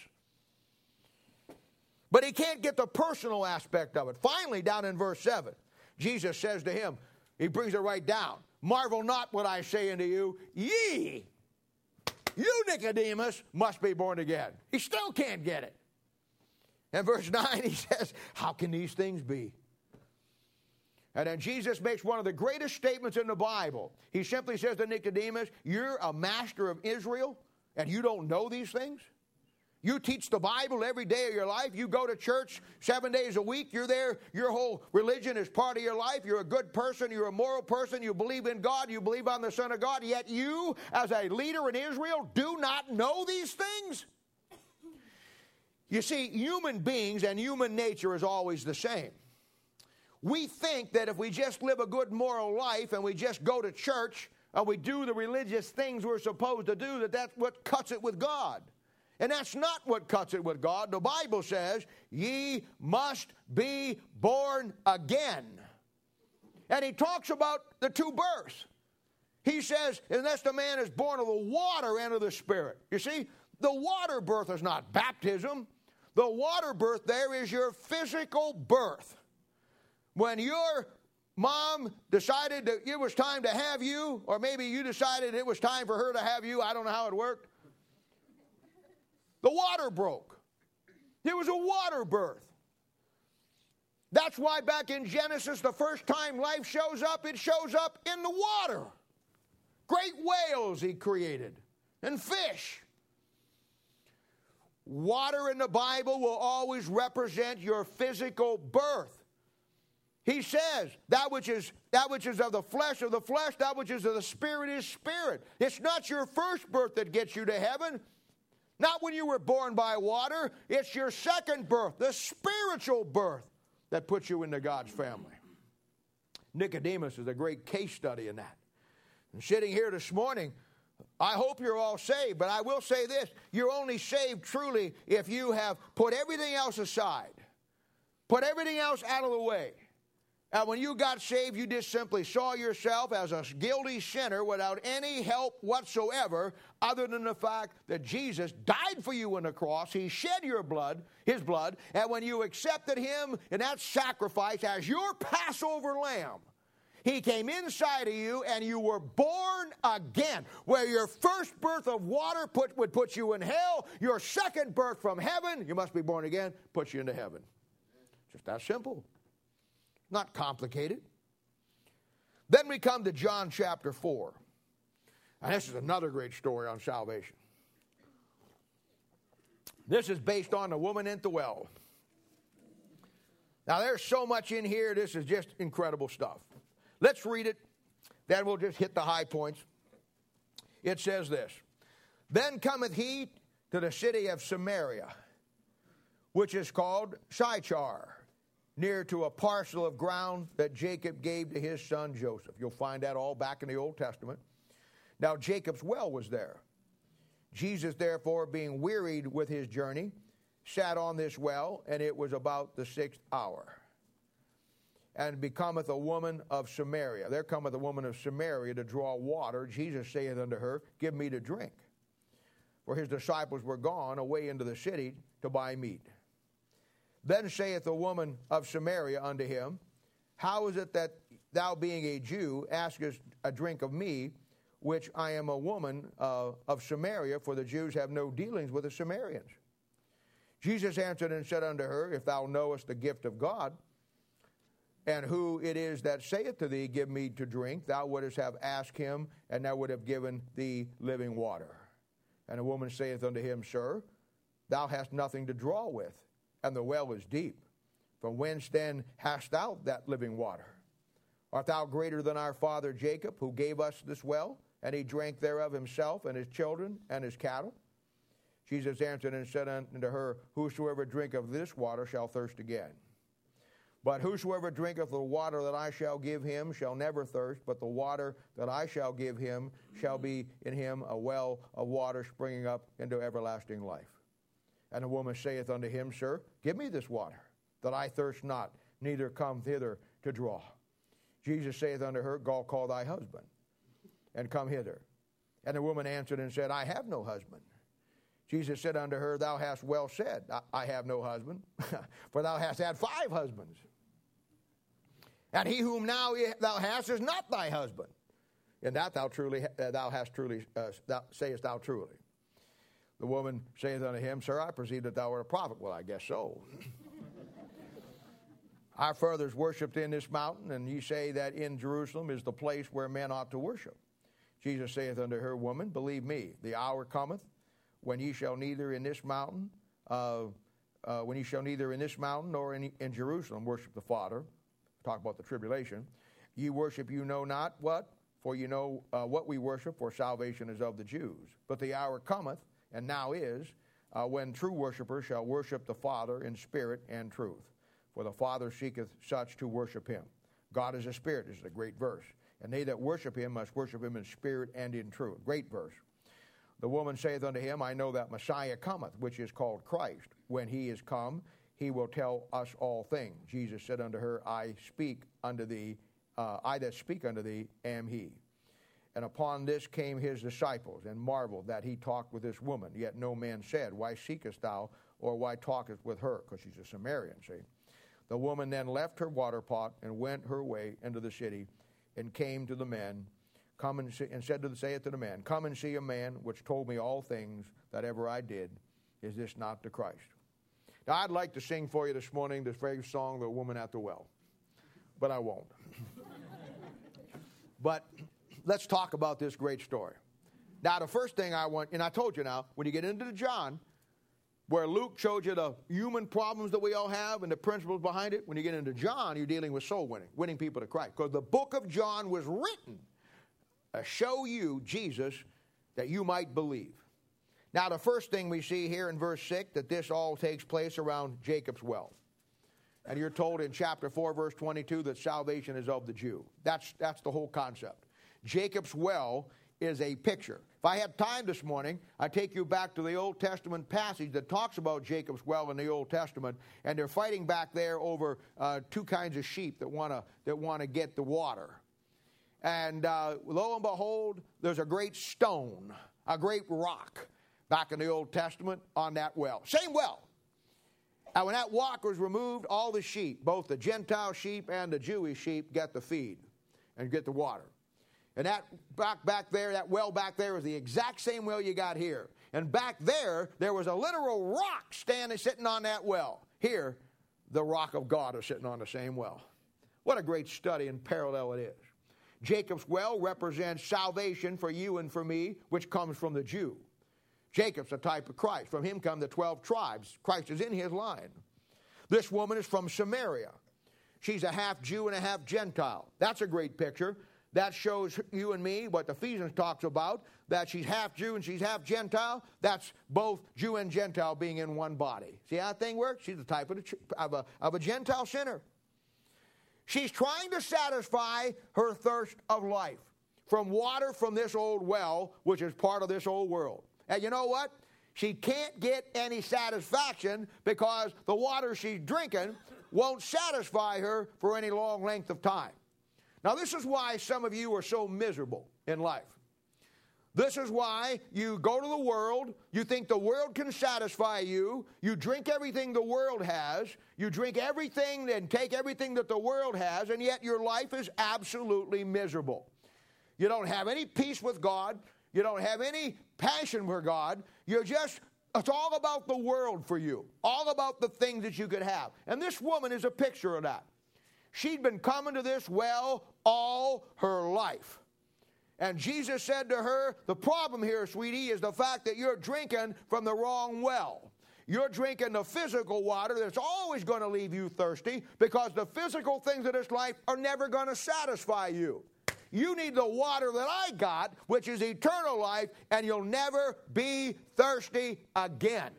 But he can't get the personal aspect of it. Finally, down in verse seven, Jesus says to him, he brings it right down, marvel not what I say unto you, ye, you Nicodemus, must be born again. He still can't get it. And verse nine, he says, how can these things be? And then Jesus makes one of the greatest statements in the Bible. He simply says to Nicodemus, you're a master of Israel, and you don't know these things? You teach the Bible every day of your life. You go to church seven days a week. You're there. Your whole religion is part of your life. You're a good person. You're a moral person. You believe in God. You believe on the Son of God. Yet you, as a leader in Israel, do not know these things? You see, human beings and human nature is always the same. We think that if we just live a good moral life and we just go to church and we do the religious things we're supposed to do, that that's what cuts it with God. And that's not what cuts it with God. The Bible says, ye must be born again. And he talks about the two births. He says, unless the man is born of the water and of the Spirit. You see, the water birth is not baptism. The water birth there is your physical birth. When your mom decided that it was time to have you, or maybe you decided it was time for her to have you, I don't know how it worked, the water broke. There was a water birth. That's why back in Genesis, the first time life shows up, it shows up in the water. Great whales he created, and fish. Water in the Bible will always represent your physical birth. He says, that which is that which is of the flesh of the flesh, that which is of the spirit is spirit. It's not your first birth that gets you to heaven. Not when you were born by water. It's your second birth, the spiritual birth, that puts you into God's family. Nicodemus is a great case study in that. And sitting here this morning, I hope you're all saved, but I will say this. You're only saved truly if you have put everything else aside. Put everything else out of the way. And when you got saved, you just simply saw yourself as a guilty sinner without any help whatsoever, other than the fact that Jesus died for you on the cross. He shed your blood, his blood, and when you accepted him in that sacrifice as your Passover lamb, he came inside of you and you were born again. Where your first birth of water put, would put you in hell, your second birth from heaven, you must be born again, puts you into heaven. Just that simple. Not complicated. Then we come to John chapter four. And this is another great story on salvation. This is based on the woman at the well. Now there's so much in here. This is just incredible stuff. Let's read it. Then we'll just hit the high points. It says this. Then cometh he to the city of Samaria, which is called Sychar, near to a parcel of ground that Jacob gave to his son Joseph. You'll find that all back in the Old Testament. Now Jacob's well was there. Jesus, therefore, being wearied with his journey, sat on this well, and it was about the sixth hour. And becometh a woman of Samaria. There cometh a woman of Samaria to draw water. Jesus saith unto her, Give me to drink. For his disciples were gone away into the city to buy meat. Then saith the woman of Samaria unto him, How is it that thou, being a Jew, askest a drink of me, which I am a woman uh, of Samaria? For the Jews have no dealings with the Samaritans. Jesus answered and said unto her, If thou knowest the gift of God, and who it is that saith to thee, Give me to drink, thou wouldest have asked him, and thou would have given thee living water. And the woman saith unto him, Sir, thou hast nothing to draw with, and the well is deep. From whence then hast thou that living water? Art thou greater than our father Jacob, who gave us this well, and he drank thereof himself, and his children, and his cattle? Jesus answered and said unto her, Whosoever drinketh of this water shall thirst again. But whosoever drinketh the water that I shall give him shall never thirst, but the water that I shall give him shall be in him a well of water springing up into everlasting life. And the woman saith unto him, Sir, give me this water, that I thirst not, neither come thither to draw. Jesus saith unto her, Go call thy husband, and come hither. And the woman answered and said, I have no husband. Jesus said unto her, Thou hast well said, I have no husband, for thou hast had five husbands. And he whom now thou hast is not thy husband. And that thou truly, uh, thou hast truly, uh, thou, sayest thou truly. The woman saith unto him, Sir, I perceive that thou art a prophet. Well, I guess so. Our fathers worshipped in this mountain, and ye say that in Jerusalem is the place where men ought to worship. Jesus saith unto her, Woman, believe me, the hour cometh when ye shall neither in this mountain, uh, uh, when ye shall neither in this mountain nor in, in Jerusalem worship the Father. Talk about the tribulation. Ye worship you know not what, for you know uh, what we worship, for salvation is of the Jews. But the hour cometh, and now is, uh, when true worshipers shall worship the Father in spirit and truth. For the Father seeketh such to worship him. God is a spirit. This is a great verse. And they that worship him must worship him in spirit and in truth. Great verse. The woman saith unto him, I know that Messiah cometh, which is called Christ. When he is come, he will tell us all things. Jesus said unto her, I speak unto thee, uh, I that speak unto thee am he. And upon this came his disciples, and marveled that he talked with this woman. Yet no man said, Why seekest thou, or why talkest with her? Because she's a Samaritan, see. The woman then left her water pot, and went her way into the city, and came to the men, come and, see, and said to the, saith to the man, Come and see a man which told me all things that ever I did. Is this not the Christ? Now, I'd like to sing for you this morning this very song, The Woman at the Well, but I won't. But let's talk about this great story. Now, the first thing I want, and I told you now, when you get into the John, where Luke showed you the human problems that we all have and the principles behind it, when you get into John, you're dealing with soul winning, winning people to Christ. Because the book of John was written to show you Jesus that you might believe. Now, the first thing we see here in verse six, that this all takes place around Jacob's well. And you're told in chapter four, verse twenty-two, that salvation is of the Jew. That's, that's the whole concept. Jacob's well is a picture. If I had time this morning, I'd take you back to the Old Testament passage that talks about Jacob's well in the Old Testament, and they're fighting back there over uh, two kinds of sheep that want to that want to get the water. And uh, lo and behold, there's a great stone, a great rock, back in the Old Testament on that well. Same well. And when that rock was removed, all the sheep, both the Gentile sheep and the Jewish sheep, get the feed and get the water. And that back, back there, that well back there is the exact same well you got here. And back there, there was a literal rock standing, sitting on that well. Here, the rock of God is sitting on the same well. What a great study and parallel it is. Jacob's well represents salvation for you and for me, which comes from the Jew. Jacob's a type of Christ. From him come the twelve tribes. Christ is in his line. This woman is from Samaria. She's a half Jew and a half Gentile. That's a great picture. That shows you and me what Ephesians talks about, that she's half Jew and she's half Gentile. That's both Jew and Gentile being in one body. See how that thing works? She's the type of a, of a, of a Gentile sinner. She's trying to satisfy her thirst of life from water from this old well, which is part of this old world. And you know what? She can't get any satisfaction because the water she's drinking won't satisfy her for any long length of time. Now, this is why some of you are so miserable in life. This is why you go to the world, you think the world can satisfy you, you drink everything the world has, you drink everything and take everything that the world has, and yet your life is absolutely miserable. You don't have any peace with God, you don't have any passion for God, you're just, it's all about the world for you, all about the things that you could have. And this woman is a picture of that. She'd been coming to this well all her life. And Jesus said to her, the problem here, sweetie, is the fact that you're drinking from the wrong well. You're drinking the physical water that's always going to leave you thirsty because the physical things of this life are never going to satisfy you. You need the water that I got, which is eternal life, and you'll never be thirsty again.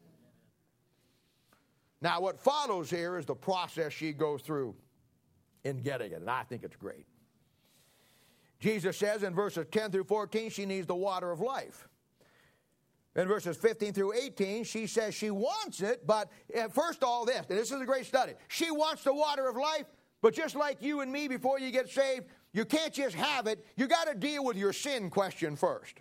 Now, what follows here is the process she goes through in getting it, and I think it's great. Jesus says in verses ten through fourteen, she needs the water of life. In verses fifteen through eighteen, she says she wants it, but first all this, and this is a great study. She wants the water of life, but just like you and me before you get saved, you can't just have it. You got to deal with your sin question first.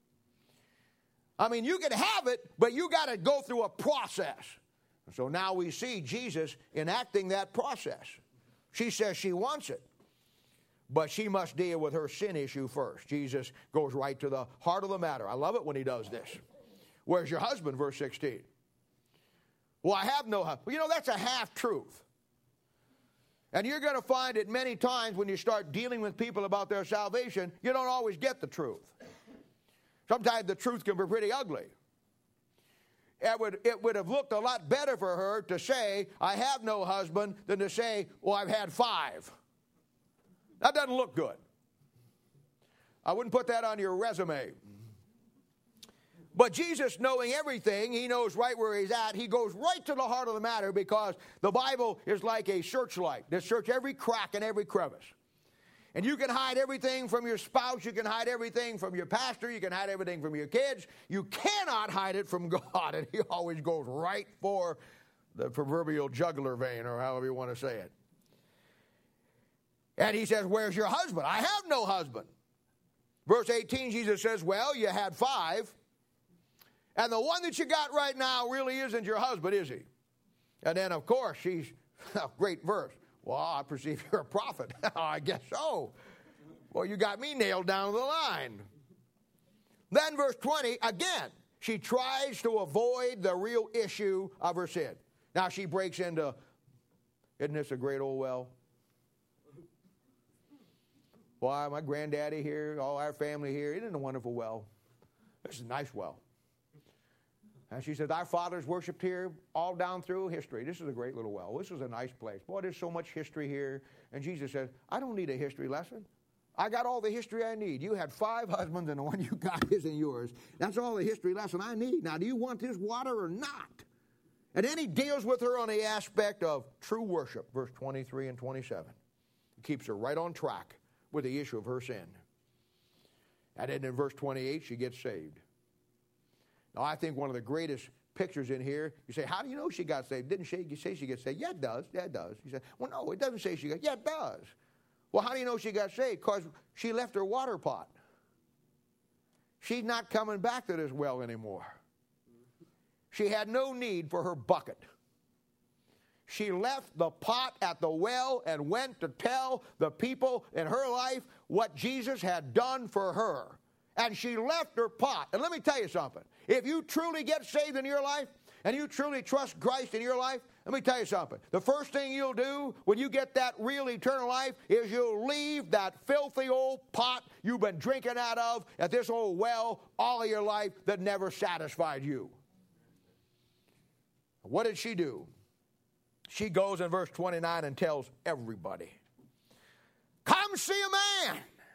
I mean, you can have it, but you got to go through a process. So now we see Jesus enacting that process. She says she wants it, but she must deal with her sin issue first. Jesus goes right to the heart of the matter. I love it when he does this. Where's your husband, verse sixteen? Well, I have no husband. Well, you know, that's a half-truth. And you're going to find it many times when you start dealing with people about their salvation, you don't always get the truth. Sometimes the truth can be pretty ugly. It would, it would have looked a lot better for her to say, I have no husband, than to say, well, I've had five. That doesn't look good. I wouldn't put that on your resume. But Jesus, knowing everything, he knows right where he's at. He goes right to the heart of the matter because the Bible is like a searchlight that searches every crack and every crevice. And you can hide everything from your spouse. You can hide everything from your pastor. You can hide everything from your kids. You cannot hide it from God. And he always goes right for the proverbial jugular vein, or however you want to say it. And he says, where's your husband? I have no husband. Verse eighteen, Jesus says, well, you had five. And the one that you got right now really isn't your husband, is he? And then, of course, she's, a great verse. Well, I perceive you're a prophet. I guess so. Well, you got me nailed down to the line. Then verse twenty, again, she tries to avoid the real issue of her sin. Now she breaks into, isn't this a great old well? Why, my granddaddy here, all our family here, isn't it a wonderful well? This is a nice well. And she says, our fathers worshipped here all down through history. This is a great little well. This is a nice place. Boy, there's so much history here. And Jesus says, I don't need a history lesson. I got all the history I need. You had five husbands, and the one you got isn't yours. That's all the history lesson I need. Now, do you want this water or not? And then he deals with her on the aspect of true worship, verse twenty-three and twenty-seven. He keeps her right on track with the issue of her sin. And then in verse twenty-eight, she gets saved. Now, I think one of the greatest pictures in here, you say, how do you know she got saved? Didn't she say she gets saved? Yeah, it does. Yeah, it does. You say, well, no, it doesn't say she got, yeah, it does. Well, how do you know she got saved? Because she left her water pot. She's not coming back to this well anymore. She had no need for her bucket. She left the pot at the well and went to tell the people in her life what Jesus had done for her. And she left her pot. And let me tell you something. If you truly get saved in your life, and you truly trust Christ in your life, let me tell you something. The first thing you'll do when you get that real eternal life is you'll leave that filthy old pot you've been drinking out of at this old well all of your life that never satisfied you. What did she do? She goes in verse twenty-nine and tells everybody, come see a man.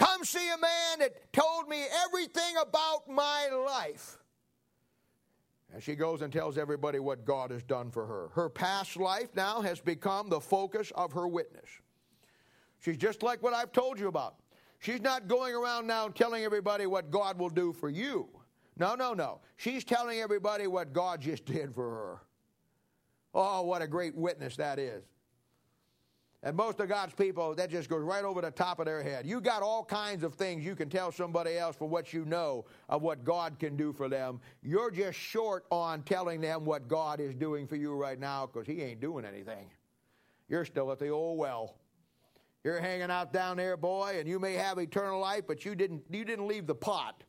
Come see a man that told me everything about my life. And she goes and tells everybody what God has done for her. Her past life now has become the focus of her witness. She's just like what I've told you about. She's not going around now telling everybody what God will do for you. No, no, no. She's telling everybody what God just did for her. Oh, what a great witness that is. And most of God's people, that just goes right over the top of their head. You got all kinds of things you can tell somebody else for what you know of what God can do for them. You're just short on telling them what God is doing for you right now because he ain't doing anything. You're still at the old well. You're hanging out down there, boy, and you may have eternal life, but you didn't, you didn't leave the pot.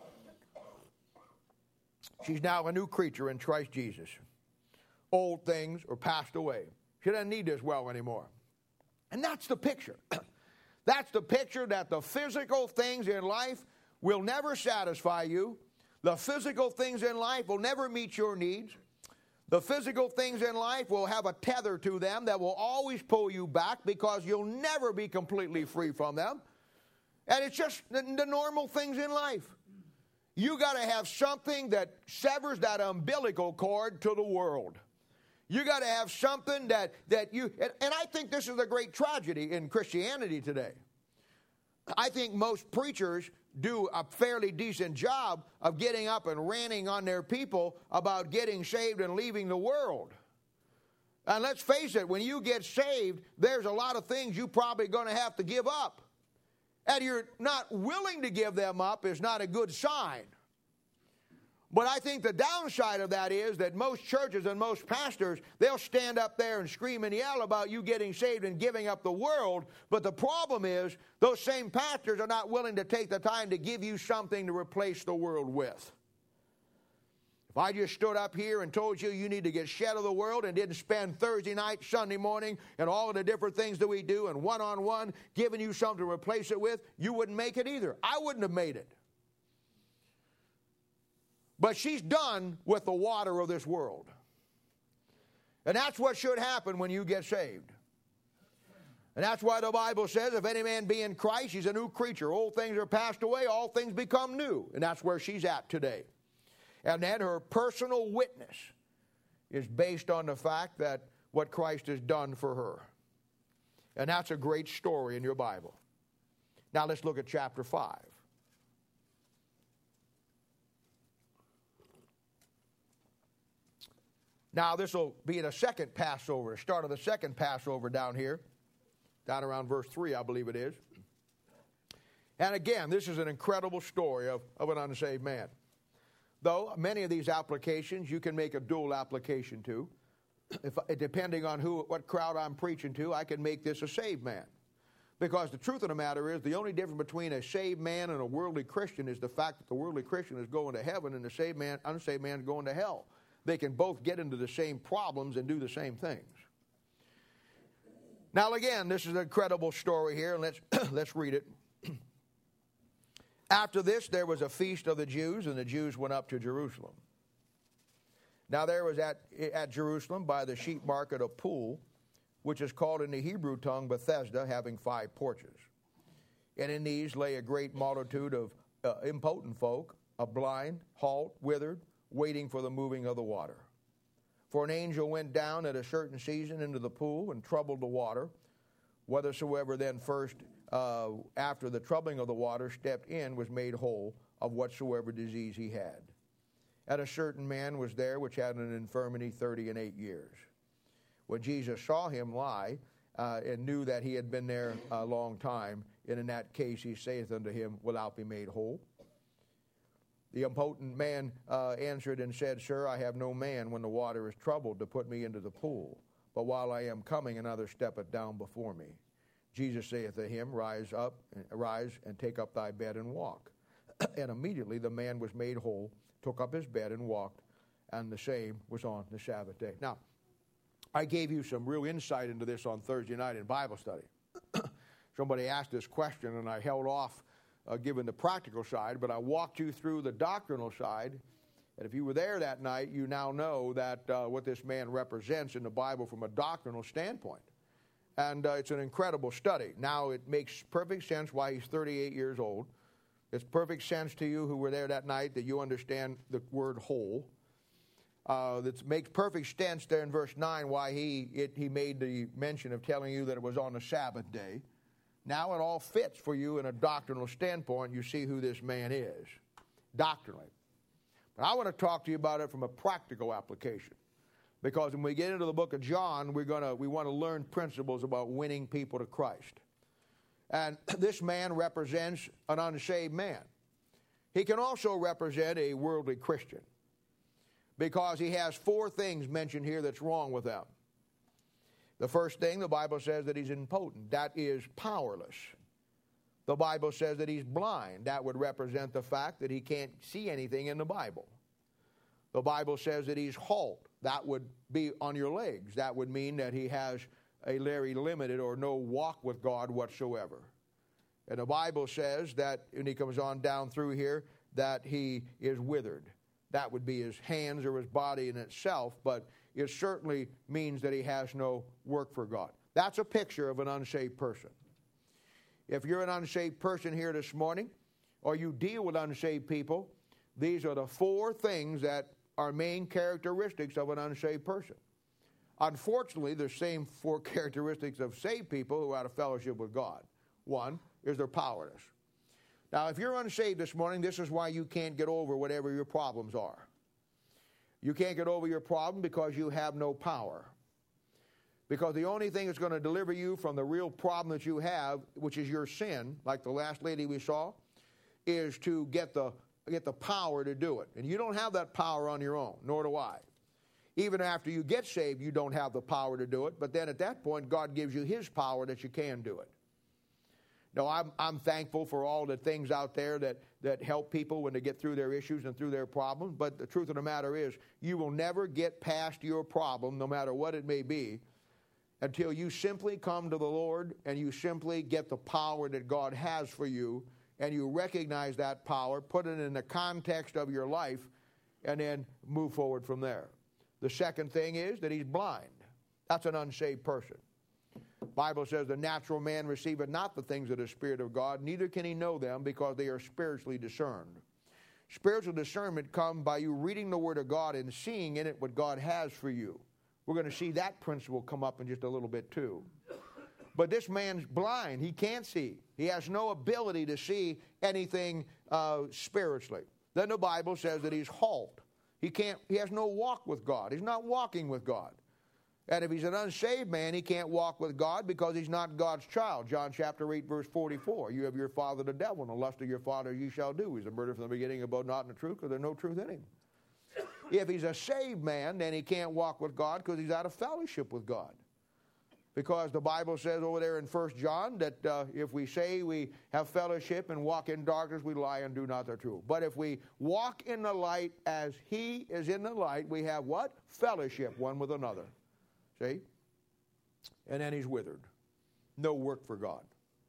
She's now a new creature in Christ Jesus. Old things are passed away. She doesn't need this well anymore. And that's the picture. That's the picture that the physical things in life will never satisfy you. The physical things in life will never meet your needs. The physical things in life will have a tether to them that will always pull you back because you'll never be completely free from them. And it's just the, the normal things in life. You got to have something that severs that umbilical cord to the world. You got to have something that, that you, and, and I think this is a great tragedy in Christianity today. I think most preachers do a fairly decent job of getting up and ranting on their people about getting saved and leaving the world. And let's face it, when you get saved, there's a lot of things you're probably going to have to give up. And you're not willing to give them up is not a good sign. But I think the downside of that is that most churches and most pastors, they'll stand up there and scream and yell about you getting saved and giving up the world. But the problem is those same pastors are not willing to take the time to give you something to replace the world with. If I just stood up here and told you you need to get shed of the world and didn't spend Thursday night, Sunday morning, and all of the different things that we do and one-on-one giving you something to replace it with, you wouldn't make it either. I wouldn't have made it. But she's done with the water of this world. And that's what should happen when you get saved. And that's why the Bible says, if any man be in Christ, he's a new creature. Old things are passed away, all things become new. And that's where she's at today. And then her personal witness is based on the fact that what Christ has done for her. And that's a great story in your Bible. Now let's look at chapter five. Now, this will be the second Passover, the start of the second Passover down here, down around verse three, I believe it is. And again, this is an incredible story of, of an unsaved man. Though many of these applications you can make a dual application to. If, depending on who, what crowd I'm preaching to, I can make this a saved man. Because the truth of the matter is, the only difference between a saved man and a worldly Christian is the fact that the worldly Christian is going to heaven and the saved man, unsaved man is going to hell. They can both get into the same problems and do the same things. Now, again, this is an incredible story here, and let's, let's read it. After this, there was a feast of the Jews, and the Jews went up to Jerusalem. Now, there was at, at Jerusalem by the sheep market a pool, which is called in the Hebrew tongue Bethesda, having five porches. And in these lay a great multitude of uh, impotent folk, a blind, halt, withered, waiting for the moving of the water. For an angel went down at a certain season into the pool and troubled the water. Whethersoever then first, uh, after the troubling of the water, stepped in, was made whole of whatsoever disease he had. And a certain man was there which had an infirmity thirty and eight years. When Jesus saw him lie, uh, and knew that he had been there a long time, and in that case he saith unto him, Wilt thou be made whole? The impotent man uh, answered and said, Sir, I have no man when the water is troubled to put me into the pool. But while I am coming, another steppeth down before me. Jesus saith to him, Rise up, rise and take up thy bed and walk. And immediately the man was made whole, took up his bed and walked, and the same was on the Sabbath day. Now, I gave you some real insight into this on Thursday night in Bible study. Somebody asked this question, and I held off Uh, given the practical side, but I walked you through the doctrinal side. And if you were there that night, you now know that uh, what this man represents in the Bible from a doctrinal standpoint. And uh, it's an incredible study. Now, it makes perfect sense why he's thirty-eight years old. It's perfect sense to you who were there that night that you understand the word whole. Uh, that makes perfect sense there in verse nine why he it, he made the mention of telling you that it was on the Sabbath day. Now it all fits for you in a doctrinal standpoint. You see who this man is, doctrinally. But I want to talk to you about it from a practical application. Because when we get into the book of John, we're gonna we want to learn principles about winning people to Christ. And this man represents an unsaved man. He can also represent a worldly Christian. Because he has four things mentioned here that's wrong with them. The first thing, the Bible says that he's impotent. That is powerless. The Bible says that he's blind. That would represent the fact that he can't see anything in the Bible. The Bible says that he's halt. That would be on your legs. That would mean that he has a very limited or no walk with God whatsoever. And the Bible says that, and he comes on down through here, that he is withered. That would be his hands or his body in itself, but it certainly means that he has no work for God. That's a picture of an unsaved person. If you're an unsaved person here this morning, or you deal with unsaved people, these are the four things that are main characteristics of an unsaved person. Unfortunately, the same four characteristics of saved people who are out of fellowship with God. One is they're powerless. Now, if you're unsaved this morning, this is why you can't get over whatever your problems are. You can't get over your problem because you have no power. Because the only thing that's going to deliver you from the real problem that you have, which is your sin, like the last lady we saw, is to get the get the power to do it. And you don't have that power on your own, nor do I. Even after you get saved, you don't have the power to do it. But then at that point, God gives you his power that you can do it. No, I'm, I'm thankful for all the things out there that, that help people when they get through their issues and through their problems. But the truth of the matter is, you will never get past your problem, no matter what it may be, until you simply come to the Lord and you simply get the power that God has for you, and you recognize that power, put it in the context of your life, and then move forward from there. The second thing is that he's blind. That's an unsaved person. The Bible says the natural man receiveth not the things of the Spirit of God, neither can he know them, because they are spiritually discerned. Spiritual discernment comes by you reading the Word of God and seeing in it what God has for you. We're going to see that principle come up in just a little bit too. But this man's blind. He can't see. He has no ability to see anything uh, spiritually. Then the Bible says that he's halt. He can't. He has no walk with God. He's not walking with God. And if he's an unsaved man, he can't walk with God because he's not God's child. John chapter eight, verse forty-four. You have your father the devil, and the lust of your father you shall do. He's a murderer from the beginning, abode not in the truth, because there's no truth in him. If he's a saved man, then he can't walk with God because he's out of fellowship with God. Because the Bible says over there in First John that uh, if we say we have fellowship and walk in darkness, we lie and do not the truth. But if we walk in the light as he is in the light, we have what? Fellowship one with another. See? And then he's withered. No work for God.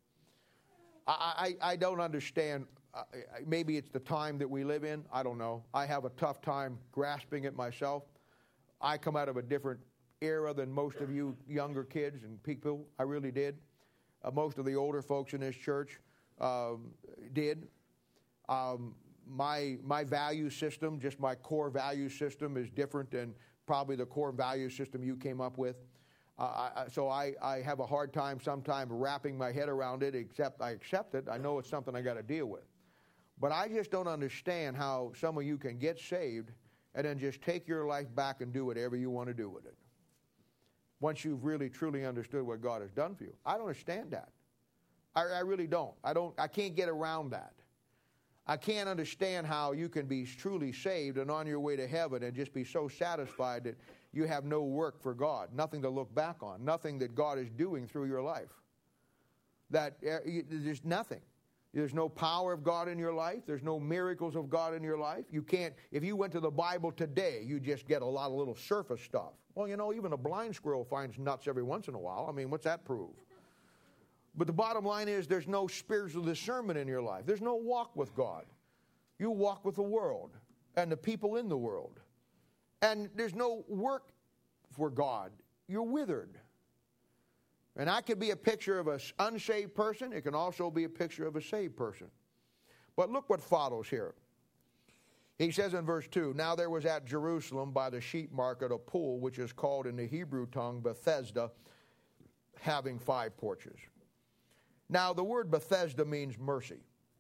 I, I, I don't understand. Uh, maybe it's the time that we live in. I don't know. I have a tough time grasping it myself. I come out of a different era than most of you younger kids and people. I really did. Uh, most of the older folks in this church um, did. Um, my my value system, just my core value system, is different than probably the core value system you came up with. Uh, I, so I, I have a hard time sometimes wrapping my head around it, except I accept it. I know it's something I got to deal with. But I just don't understand how some of you can get saved and then just take your life back and do whatever you want to do with it, once you've really, truly understood what God has done for you. I don't understand that. I, I really don't. I don't. I can't get around that. I can't understand how you can be truly saved and on your way to heaven and just be so satisfied that you have no work for God, nothing to look back on, nothing that God is doing through your life. That uh, there's nothing. There's no power of God in your life. There's no miracles of God in your life. You can't, if you went to the Bible today, you just get a lot of little surface stuff. Well, you know, even a blind squirrel finds nuts every once in a while. I mean, what's that prove? But the bottom line is there's no spiritual discernment in your life. There's no walk with God. You walk with the world and the people in the world. And there's no work for God. You're withered. And that could be a picture of an unsaved person. It can also be a picture of a saved person. But look what follows here. He says in verse two, now there was at Jerusalem by the sheep market a pool, which is called in the Hebrew tongue Bethesda, having five porches. Now the word Bethesda means mercy.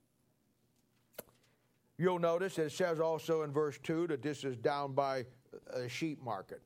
You'll notice it says also in verse two that this is down by a sheep market.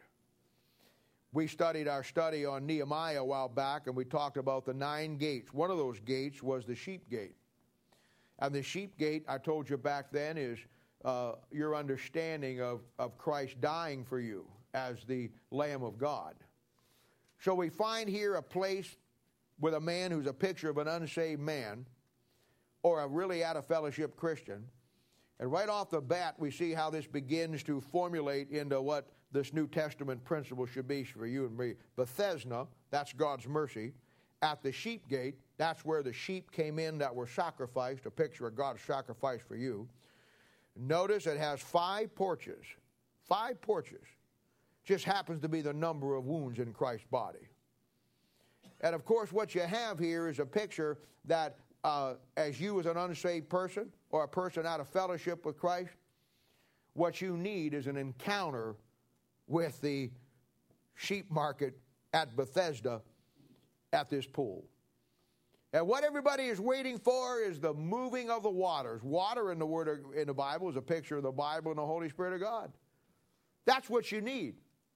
We studied our study on Nehemiah a while back, and we talked about the nine gates. One of those gates was the sheep gate. And the sheep gate, I told you back then, is uh, your understanding of, of Christ dying for you as the Lamb of God. So we find here a place with a man who's a picture of an unsaved man, or a really out-of-fellowship Christian. And right off the bat, we see how this begins to formulate into what this New Testament principle should be for you and me. Bethesda, that's God's mercy. At the sheep gate, that's where the sheep came in that were sacrificed, a picture of God's sacrifice for you. Notice it has five porches. Five porches. Just happens to be the number of wounds in Christ's body. And of course, what you have here is a picture that uh, as you as an unsaved person or a person out of fellowship with Christ, what you need is an encounter with the sheep market at Bethesda at this pool. And what everybody is waiting for is the moving of the waters. Water in the word of, in the Bible is a picture of the Bible and the Holy Spirit of God. That's what you need.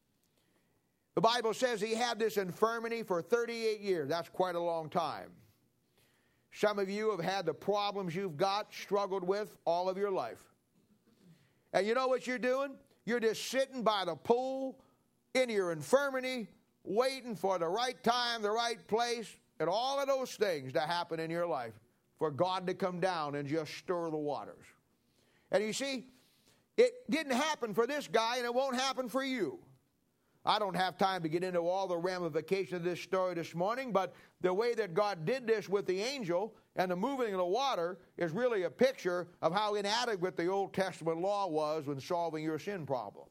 The Bible says he had this infirmity for thirty-eight years. That's quite a long time. Some of you have had the problems you've got, struggled with all of your life. And you know what you're doing? You're just sitting by the pool in your infirmity, waiting for the right time, the right place, and all of those things to happen in your life for God to come down and just stir the waters. And you see, it didn't happen for this guy, and it won't happen for you. I don't have time to get into all the ramifications of this story this morning, but the way that God did this with the angel and the moving of the water is really a picture of how inadequate the Old Testament law was when solving your sin problem.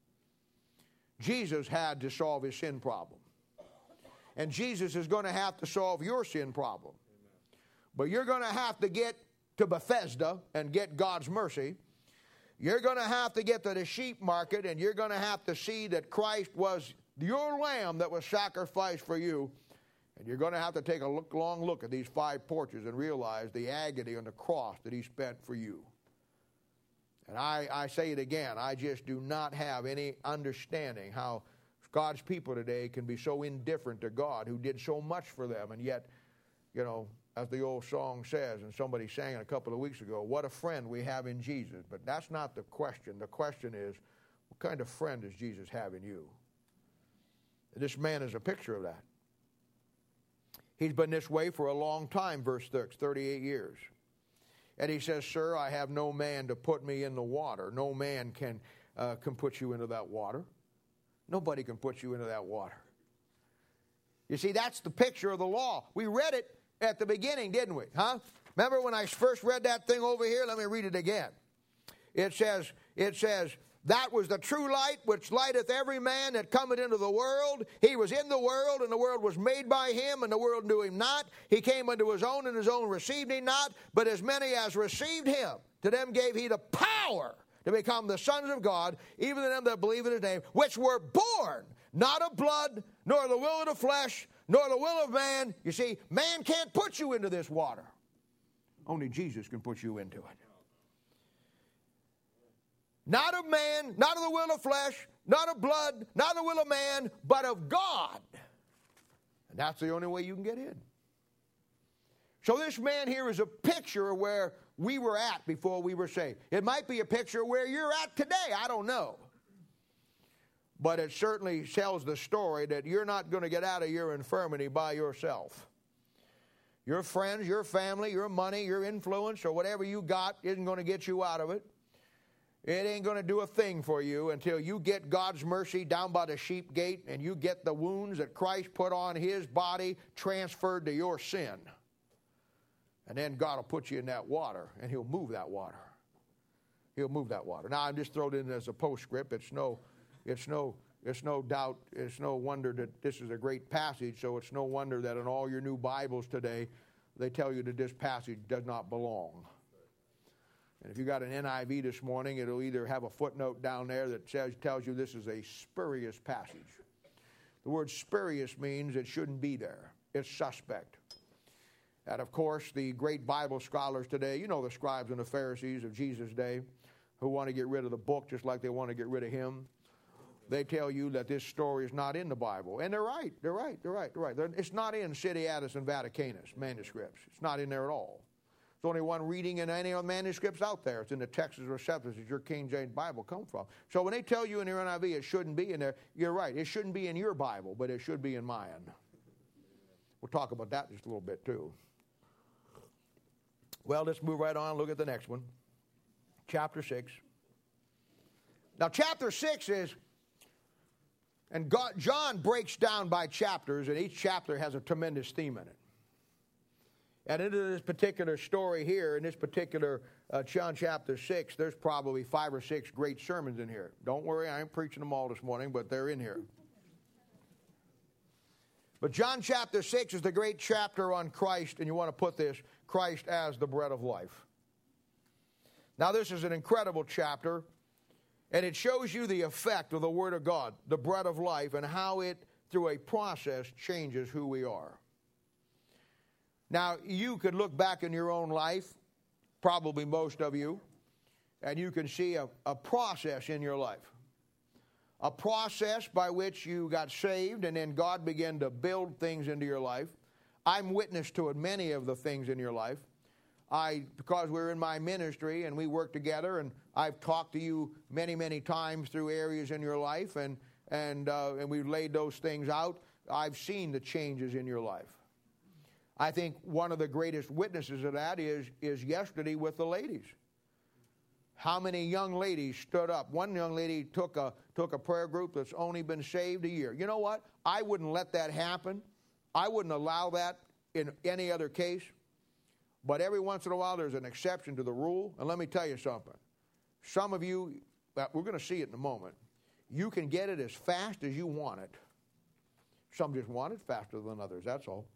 Jesus had to solve his sin problem. And Jesus is going to have to solve your sin problem. But you're going to have to get to Bethesda and get God's mercy. You're going to have to get to the sheep market, and you're going to have to see that Christ was your lamb that was sacrificed for you. And you're going to have to take a look, long look at these five porches and realize the agony on the cross that he spent for you. And I, I say it again, I just do not have any understanding how God's people today can be so indifferent to God who did so much for them, and yet, you know, as the old song says, and somebody sang it a couple of weeks ago, what a friend we have in Jesus. But that's not the question. The question is, what kind of friend does Jesus have in you? And this man is a picture of that. He's been this way for a long time, verse six, thirty-eight years. And he says, sir, I have no man to put me in the water. No man can, uh, can put you into that water. Nobody can put you into that water. You see, that's the picture of the law. We read it at the beginning, didn't we? Huh? Remember when I first read that thing over here? Let me read it again. It says, it says, that was the true light which lighteth every man that cometh into the world. He was in the world, and the world was made by him, and the world knew him not. He came unto his own, and his own received him not. But as many as received him, to them gave he the power to become the sons of God, even to them that believe in his name, which were born, not of blood, nor the will of the flesh, nor the will of man. You see, man can't put you into this water. Only Jesus can put you into it. Not of man, not of the will of flesh, not of blood, not of the will of man, but of God. And that's the only way you can get in. So this man here is a picture of where we were at before we were saved. It might be a picture of where you're at today. I don't know. But it certainly tells the story that you're not going to get out of your infirmity by yourself. Your friends, your family, your money, your influence, or whatever you got isn't going to get you out of it. It ain't going to do a thing for you until you get God's mercy down by the sheep gate and you get the wounds that Christ put on his body transferred to your sin. And then God will put you in that water, and he'll move that water. He'll move that water. Now, I'm just throwing it in as a postscript. It's no, it's no It's no doubt, it's no wonder that this is a great passage, so it's no wonder that in all your new Bibles today, they tell you that this passage does not belong. And if you got an N I V this morning, it'll either have a footnote down there that says, tells you this is a spurious passage. The word spurious means it shouldn't be there. It's suspect. And of course, the great Bible scholars today, you know the scribes and the Pharisees of Jesus' day, who want to get rid of the book just like they want to get rid of him. They tell you that this story is not in the Bible. And they're right. They're right. They're right. They're right. They're, it's not in Citiatus and Vaticanus manuscripts. It's not in there at all. There's only one reading in any of the manuscripts out there. It's in the Textus Receptus that your King James Bible comes from. So when they tell you in your N I V it shouldn't be in there, you're right. It shouldn't be in your Bible, but it should be in mine. We'll talk about that just a little bit too. Well, let's move right on and look at the next one. Chapter six. Now, chapter six is, and God, John breaks down by chapters, and each chapter has a tremendous theme in it. And into this particular story here, in this particular uh, John chapter six, there's probably five or six great sermons in here. Don't worry, I ain't preaching them all this morning, but they're in here. But John chapter six is the great chapter on Christ, and you want to put this, Christ as the bread of life. Now, this is an incredible chapter, and it shows you the effect of the Word of God, the bread of life, and how it, through a process, changes who we are. Now, you could look back in your own life, probably most of you, and you can see a, a process in your life. A process by which you got saved, and then God began to build things into your life. I'm witness to it, many of the things in your life. I, because we're in my ministry and we work together, and I've talked to you many, many times through areas in your life, and and uh, and we've laid those things out. I've seen the changes in your life. I think one of the greatest witnesses of that is is yesterday with the ladies. How many young ladies stood up? One young lady took a took a prayer group that's only been saved a year. You know what? I wouldn't let that happen. I wouldn't allow that in any other case. But every once in a while, there's an exception to the rule. And let me tell you something. Some of you, we're going to see it in a moment, you can get it as fast as you want it. Some just want it faster than others, that's all.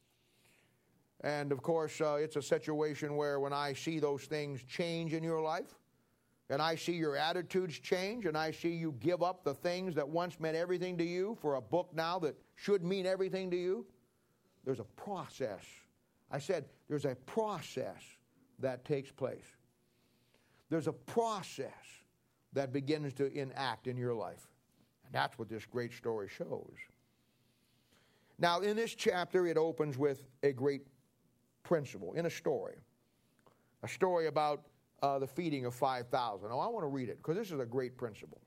And, of course, uh, it's a situation where when I see those things change in your life, and I see your attitudes change, and I see you give up the things that once meant everything to you for a book now that should mean everything to you, there's a process. I said there's a process that takes place. There's a process that begins to enact in your life. And that's what this great story shows. Now, in this chapter, it opens with a great principle in a story. A story about uh, the feeding of five thousand. Now, I want to read it because this is a great principle.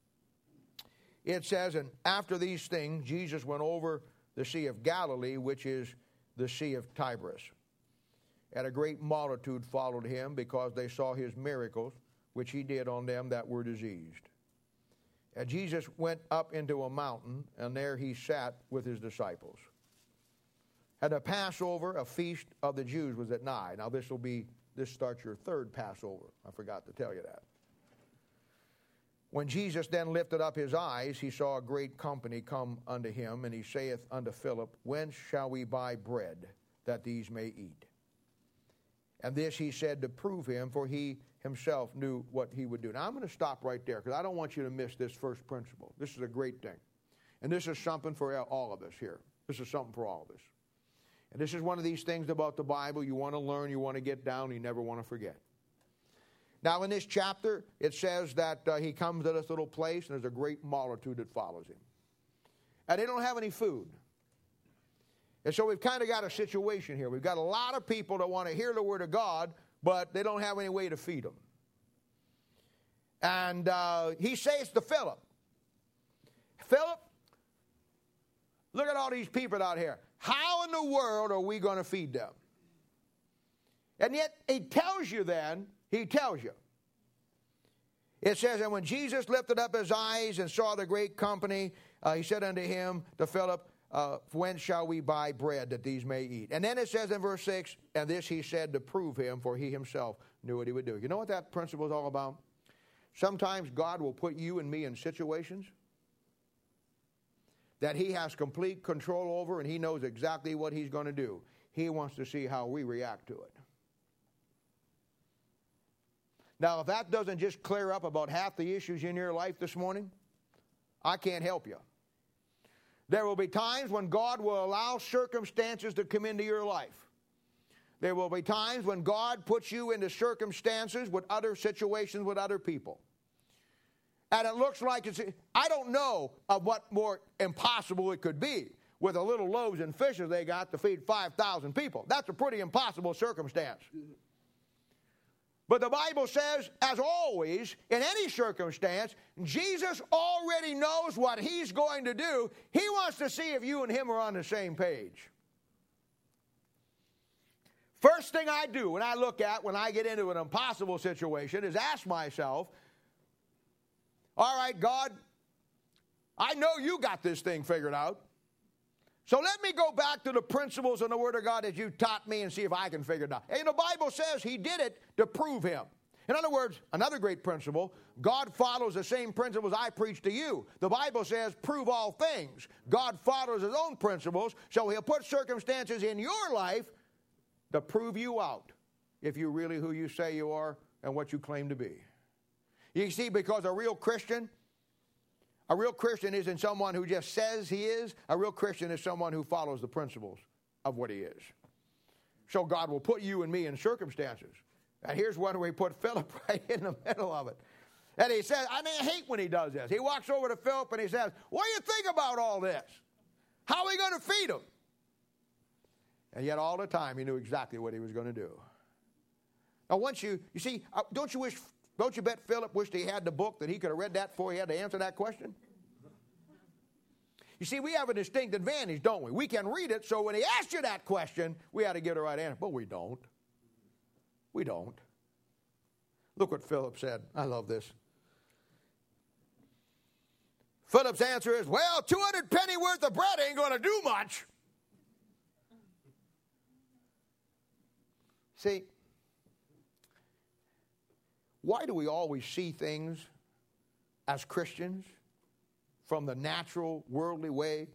It says, and after these things, Jesus went over the Sea of Galilee, which is the Sea of Tiberias. And a great multitude followed him because they saw his miracles, which he did on them that were diseased. And Jesus went up into a mountain, and there he sat with his disciples. And the Passover, a feast of the Jews, was at nigh. Now this will be, this starts your third Passover. I forgot to tell you that. When Jesus then lifted up his eyes, he saw a great company come unto him, and he saith unto Philip, Whence shall we buy bread, that these may eat? And this he said to prove him, for he himself knew what he would do. Now I'm going to stop right there, because I don't want you to miss this first principle. This is a great thing. And this is something for all of us here. This is something for all of us. And this is one of these things about the Bible you want to learn, you want to get down, you never want to forget. Now, in this chapter, it says that uh, he comes to this little place, and there's a great multitude that follows him. And they don't have any food. And so we've kind of got a situation here. We've got a lot of people that want to hear the Word of God, but they don't have any way to feed them. And uh, he says to Philip, Philip, look at all these people out here. How in the world are we going to feed them? And yet he tells you then, he tells you. It says, and when Jesus lifted up his eyes and saw the great company, uh, he said unto him, to Philip, uh, whence shall we buy bread that these may eat? And then it says in verse six, and this he said to prove him, for he himself knew what he would do. You know what that principle is all about? Sometimes God will put you and me in situations that he has complete control over, and he knows exactly what he's going to do. He wants to see how we react to it. Now, if that doesn't just clear up about half the issues in your life this morning, I can't help you. There will be times when God will allow circumstances to come into your life. There will be times when God puts you into circumstances with other situations with other people. And it looks like it's, I don't know of what more impossible it could be. With the little loaves and fishes they got to feed five thousand people. That's a pretty impossible circumstance. But the Bible says, as always, in any circumstance, Jesus already knows what he's going to do. He wants to see if you and him are on the same page. First thing I do when I look at, when I get into an impossible situation, is ask myself, all right, God, I know you got this thing figured out. So let me go back to the principles in the Word of God that you taught me and see if I can figure it out. And the Bible says he did it to prove him. In other words, another great principle, God follows the same principles I preach to you. The Bible says prove all things. God follows his own principles, so he'll put circumstances in your life to prove you out if you're really who you say you are and what you claim to be. You see, because a real Christian, a real Christian isn't someone who just says he is. A real Christian is someone who follows the principles of what he is. So God will put you and me in circumstances. And here's one where he put Philip right in the middle of it. And he says, I mean, I hate when he does this. He walks over to Philip and he says, what do you think about all this? How are we going to feed them? And yet all the time he knew exactly what he was going to do. Now once you, you see, don't you wish, don't you bet Philip wished he had the book that he could have read that before he had to answer that question? You see, we have a distinct advantage, don't we? We can read it, so when he asks you that question, we ought to get the right answer. But we don't. We don't. Look what Philip said. I love this. Philip's answer is, well, two hundred penny worth of bread ain't going to do much. See, why do we always see things as Christians from the natural, worldly way?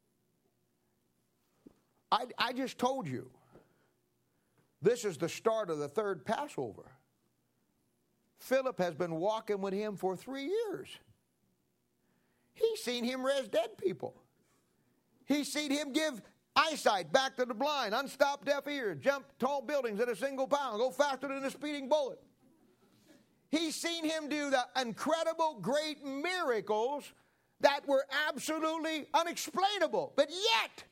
I, I just told you, this is the start of the third Passover. Philip has been walking with him for three years. He's seen him raise dead people. He's seen him give eyesight back to the blind, unstop deaf ears, jump tall buildings at a single bound, go faster than a speeding bullet. He's seen him do the incredible, great miracles that were absolutely unexplainable. But yet,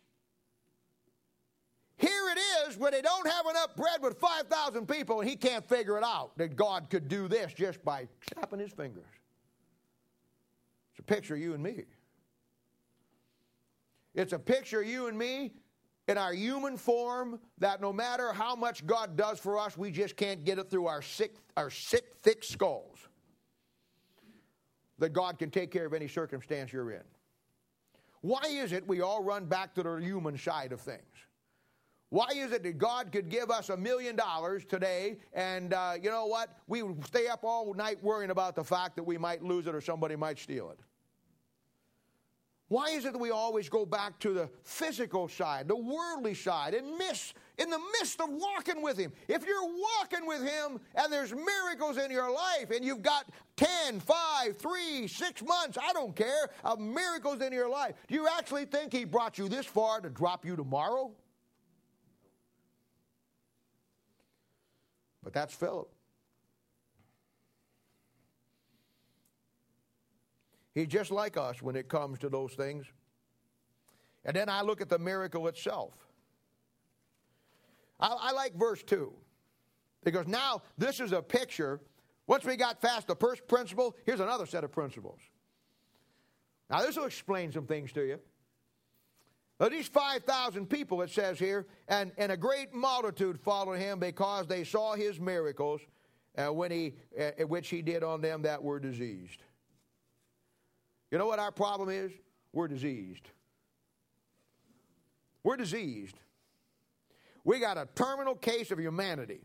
here it is where they don't have enough bread with five thousand people and he can't figure it out that God could do this just by snapping his fingers. It's a picture of you and me. It's a picture of you and me in our human form that no matter how much God does for us, we just can't get it through our sick, our sick, thick skulls that God can take care of any circumstance you're in. Why is it we all run back to the human side of things? Why is it that God could give us a million dollars today and uh, you know what? We stay up all night worrying about the fact that we might lose it or somebody might steal it. Why is it that we always go back to the physical side, the worldly side, and miss, in the midst of walking with him? If you're walking with him and there's miracles in your life and you've got ten, five, three, six months, I don't care, of miracles in your life, do you actually think he brought you this far to drop you tomorrow? But that's Philip. He's just like us when it comes to those things. And then I look at the miracle itself. I, I like verse two. Because now this is a picture. Once we got past the first principle, here's another set of principles. Now this will explain some things to you. Now, these five thousand people, it says here, and, and a great multitude followed him because they saw his miracles, uh, when he, uh, which he did on them that were diseased. You know what our problem is? We're diseased. We're diseased. We got a terminal case of humanity.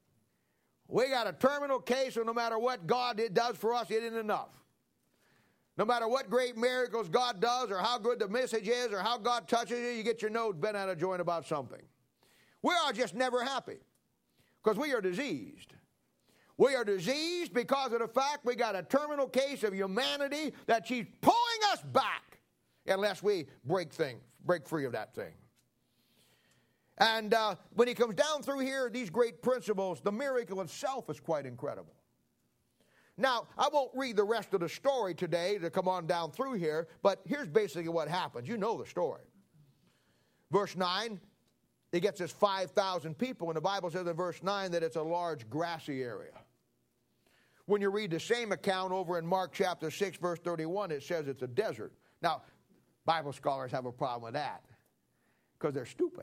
We got a terminal case of no matter what God does for us, it isn't enough. No matter what great miracles God does or how good the message is or how God touches you, you get your nose bent out of joint about something. We are just never happy because we are diseased. We are diseased because of the fact we got a terminal case of humanity that she's pulling us back unless we break things, break free of that thing. And uh, when he comes down through here, these great principles, the miracle itself is quite incredible. Now, I won't read the rest of the story today to come on down through here, but here's basically what happens. You know the story. Verse nine, he gets his five thousand people, and the Bible says in verse nine that it's a large grassy area. When you read the same account over in Mark chapter six, verse thirty-one, it says it's a desert. Now, Bible scholars have a problem with that because they're stupid.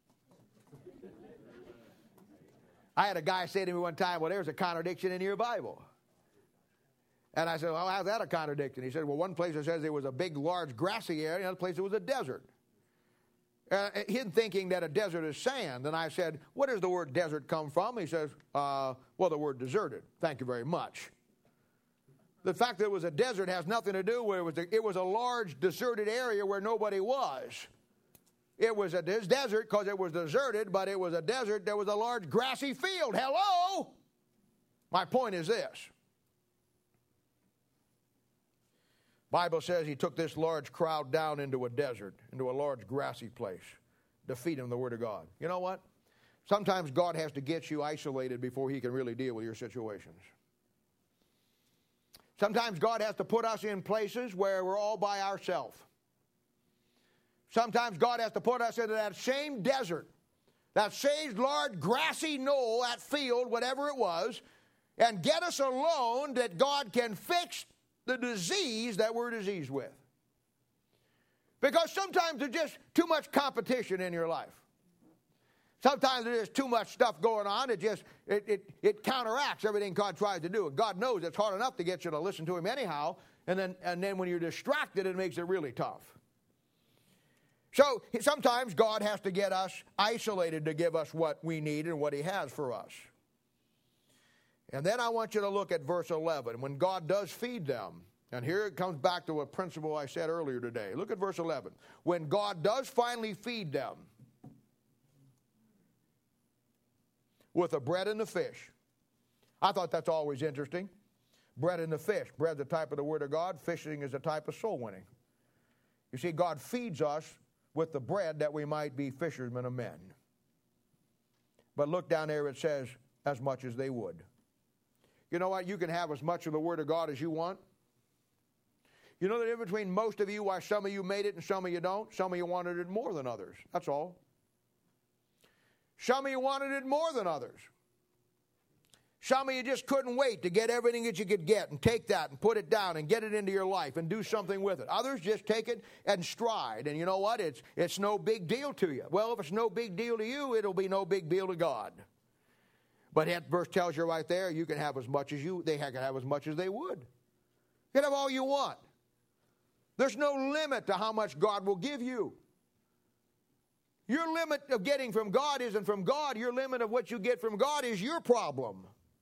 I had a guy say to me one time, well, there's a contradiction in your Bible. And I said, well, how's that a contradiction? He said, well, one place it says it was a big, large, grassy area, another place it was a desert. Uh, him thinking that a desert is sand. And I said, where does the word desert come from? He says, uh, well, the word deserted. Thank you very much. The fact that it was a desert has nothing to do with it. Was a, it was a large, deserted area where nobody was. It was a desert because it was deserted, but it was a desert. There was a large, grassy field. Hello? My point is this. Bible says he took this large crowd down into a desert, into a large grassy place, to feed them the Word of God. You know what? Sometimes God has to get you isolated before he can really deal with your situations. Sometimes God has to put us in places where we're all by ourselves. Sometimes God has to put us into that same desert, that same large grassy knoll, that field, whatever it was, and get us alone that God can fix the disease that we're diseased with. Because sometimes there's just too much competition in your life. Sometimes there's too much stuff going on. It just, it, it, it counteracts everything God tries to do. And God knows it's hard enough to get you to listen to him anyhow. And then, and then when you're distracted, it makes it really tough. So sometimes God has to get us isolated to give us what we need and what he has for us. And then I want you to look at verse eleven. When God does feed them, and here it comes back to a principle I said earlier today. Look at verse eleven. When God does finally feed them with the bread and the fish. I thought that's always interesting. Bread and the fish. Bread's a type of the Word of God. Fishing is a type of soul winning. You see, God feeds us with the bread that we might be fishermen of men. But look down there, it says, as much as they would. You know what? You can have as much of the Word of God as you want. You know the difference between most of you, why some of you made it and some of you don't? Some of you wanted it more than others. That's all. Some of you wanted it more than others. Some of you just couldn't wait to get everything that you could get and take that and put it down and get it into your life and do something with it. Others just take it and stride. And you know what? It's, it's no big deal to you. Well, if it's no big deal to you, it'll be no big deal to God. But that verse tells you right there, you can have as much as you, they can have as much as they would. You can have all you want. There's no limit to how much God will give you. Your limit of getting from God isn't from God. Your limit of what you get from God is your problem.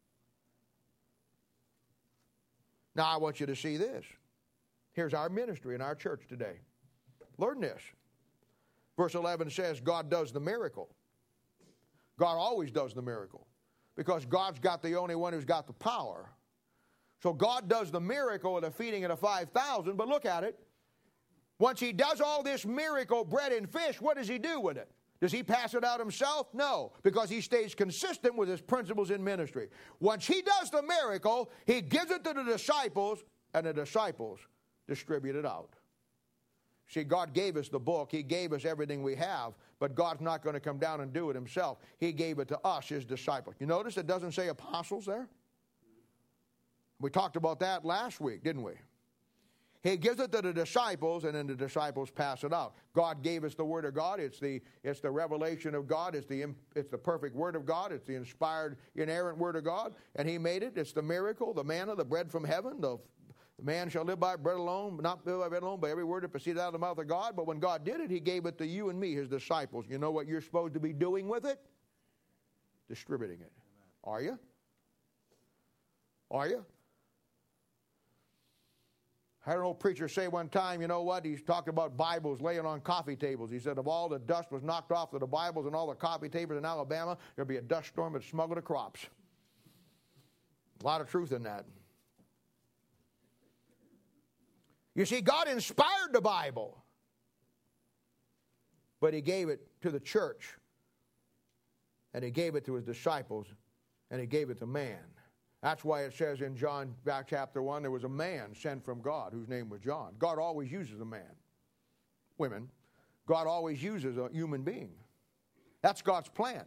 Now, I want you to see this. Here's our ministry in our church today. Learn this. Verse eleven says, God does the miracle. God always does the miracle. Because God's got the only one who's got the power. So God does the miracle of the feeding of the five thousand, but look at it. Once he does all this miracle, bread and fish, what does he do with it? Does he pass it out himself? No, because he stays consistent with his principles in ministry. Once he does the miracle, he gives it to the disciples, and the disciples distribute it out. See, God gave us the book. He gave us everything we have, but God's not going to come down and do it himself. He gave it to us, his disciples. You notice it doesn't say apostles there? We talked about that last week, didn't we? He gives it to the disciples, and then the disciples pass it out. God gave us the Word of God. It's the, it's the revelation of God. It's the, it's the perfect Word of God. It's the inspired, inerrant Word of God. And he made it. It's the miracle, the manna, the bread from heaven. The, the man shall live by bread alone, not by bread alone, by every word that proceeded out of the mouth of God. But when God did it, he gave it to you and me, his disciples. You know what you're supposed to be doing with it? Distributing it. Are you? Are you? I heard an old preacher say one time, you know what, he's talking about Bibles laying on coffee tables. He said if all the dust was knocked off of the Bibles and all the coffee tables in Alabama, there'd be a dust storm that smuggled the crops. A lot of truth in that. You see, God inspired the Bible, but he gave it to the church, and he gave it to his disciples, and he gave it to man. That's why it says in John back chapter one, there was a man sent from God whose name was John. God always uses a man. Women. God always uses a human being. That's God's plan.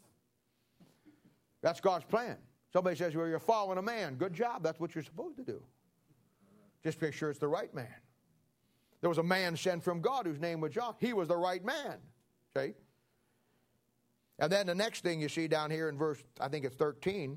That's God's plan. Somebody says, well, you're following a man. Good job. That's what you're supposed to do. Just make sure it's the right man. There was a man sent from God whose name was John. He was the right man. See? And then the next thing you see down here in verse, I think it's thirteen,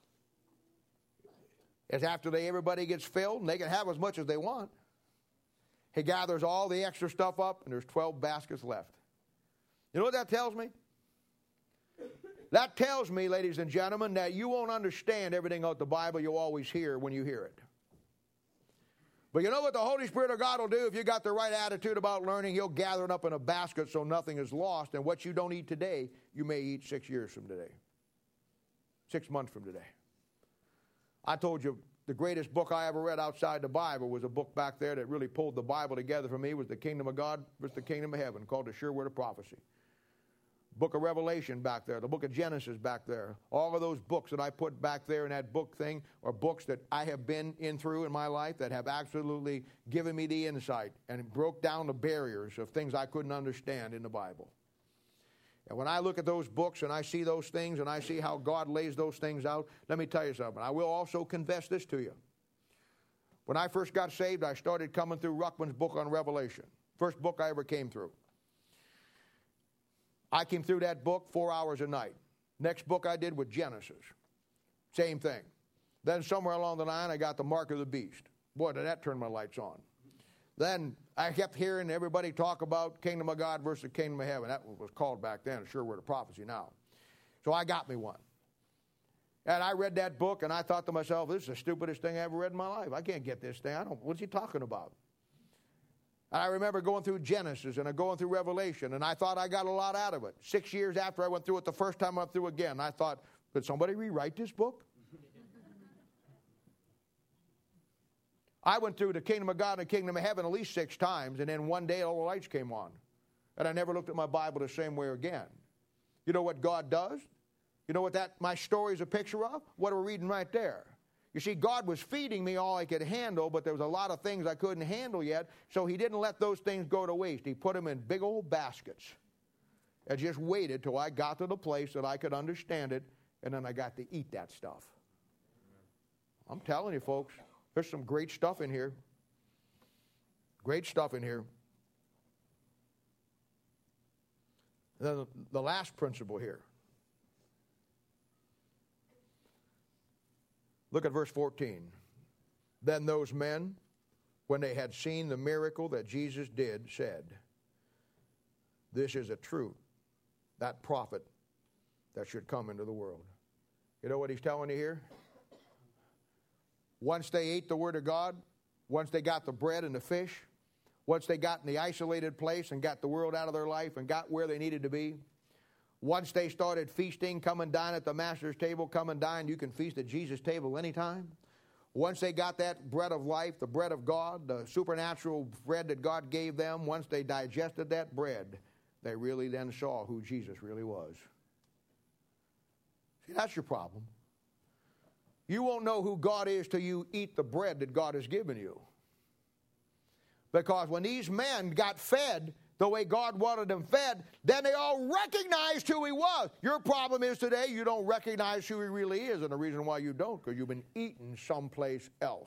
is after they everybody gets filled, and they can have as much as they want, he gathers all the extra stuff up, and there's twelve baskets left. You know what that tells me? That tells me, ladies and gentlemen, that you won't understand everything out the Bible you'll always hear when you hear it. But you know what the Holy Spirit of God will do if you got the right attitude about learning? He'll gather it up in a basket so nothing is lost, and what you don't eat today, you may eat six years from today. Six months from today. I told you the greatest book I ever read outside the Bible was a book back there that really pulled the Bible together for me. Was The Kingdom of God versus the Kingdom of Heaven, called The Sure Word of Prophecy. Book of Revelation back there, the book of Genesis back there. All of those books that I put back there in that book thing are books that I have been in through in my life that have absolutely given me the insight and it broke down the barriers of things I couldn't understand in the Bible. And when I look at those books and I see those things and I see how God lays those things out, let me tell you something. I will also confess this to you. When I first got saved, I started coming through Ruckman's book on Revelation. First book I ever came through. I came through that book four hours a night. Next book I did was Genesis. Same thing. Then somewhere along the line, I got the Mark of the Beast. Boy, did that turn my lights on. Then I kept hearing everybody talk about Kingdom of God versus the Kingdom of Heaven. That was called back then, Sure Word of Prophecy now. So I got me one. And I read that book, and I thought to myself, this is the stupidest thing I ever read in my life. I can't get this thing. I don't. What's he talking about? And I remember going through Genesis and going through Revelation, and I thought I got a lot out of it. Six years after I went through it the first time I went through again, I thought, did somebody rewrite this book? I went through the Kingdom of God and the Kingdom of Heaven at least six times, and then one day all the lights came on. And I never looked at my Bible the same way again. You know what God does? You know what that my story is a picture of? What we're reading right there. You see, God was feeding me all I could handle, but there was a lot of things I couldn't handle yet, so he didn't let those things go to waste. He put them in big old baskets and just waited till I got to the place that I could understand it, and then I got to eat that stuff. I'm telling you, folks, there's some great stuff in here. Great stuff in here. And then the last principle here. Look at verse fourteen. Then those men, when they had seen the miracle that Jesus did, said, this is a truth, that prophet that should come into the world. You know what he's telling you here? Once they ate the Word of God, once they got the bread and the fish, once they got in the isolated place and got the world out of their life and got where they needed to be, once they started feasting, come and dine at the Master's table, come and dine, you can feast at Jesus' table anytime. Once they got that bread of life, the bread of God, the supernatural bread that God gave them, once they digested that bread, they really then saw who Jesus really was. See, that's your problem. You won't know who God is till you eat the bread that God has given you. Because when these men got fed the way God wanted them fed, then they all recognized who he was. Your problem is today you don't recognize who he really is, and the reason why you don't, because you've been eating someplace else.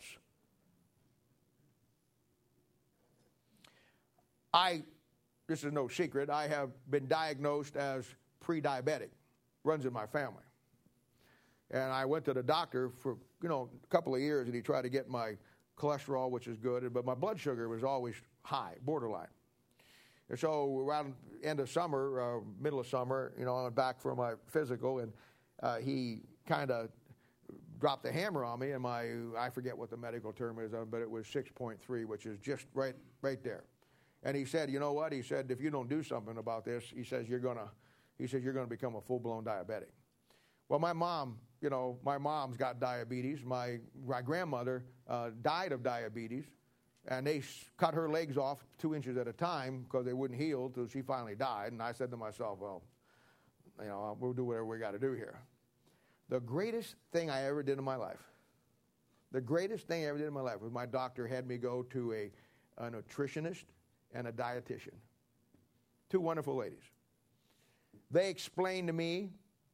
I, this is no secret, I have been diagnosed as pre-diabetic. Runs in my family. And I went to the doctor for, you know, a couple of years, and he tried to get my cholesterol, which is good, but my blood sugar was always high, borderline. And so around end of summer, uh, middle of summer, you know, I went back for my physical, and uh, he kind of dropped the hammer on me, and my, I forget what the medical term is, but it was six point three, which is just right, right there. And he said, you know what? He said, if you don't do something about this, he says, you're going to, he says, you're going to become a full-blown diabetic. Well, my mom, you know, my mom's got diabetes. My, my grandmother uh, died of diabetes, and they cut her legs off two inches at a time because they wouldn't heal until she finally died. And I said to myself, well, you know, we'll do whatever we got to do here. The greatest thing I ever did in my life, the greatest thing I ever did in my life was my doctor had me go to a, a nutritionist and a dietitian. Two wonderful ladies. They explained to me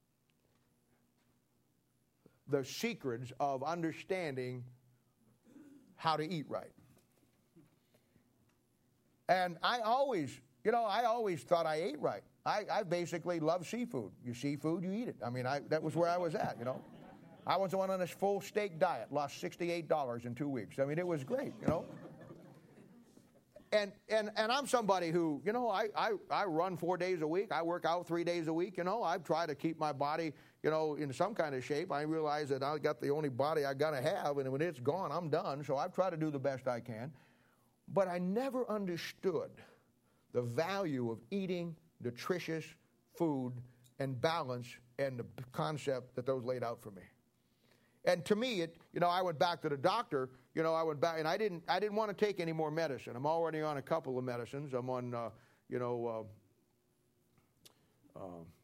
the secrets of understanding how to eat right. And I always, you know, I always thought I ate right. I, I basically love seafood. You seafood, you eat it. I mean, I, that was where I was at, you know. I was on a full steak diet, lost sixty-eight dollars in two weeks. I mean, it was great, you know. And and and I'm somebody who, you know, I, I, I run four days a week. I work out three days a week, you know. I try to keep my body, you know, in some kind of shape. I realize that I got the only body I got to have, and when it's gone, I'm done. So I've tried to do the best I can. But I never understood the value of eating nutritious food and balance and the concept that those laid out for me. And to me, it, you know, I went back to the doctor, you know, I went back, and I didn't, I didn't want to take any more medicine. I'm already on a couple of medicines. I'm on, uh, you know, uh,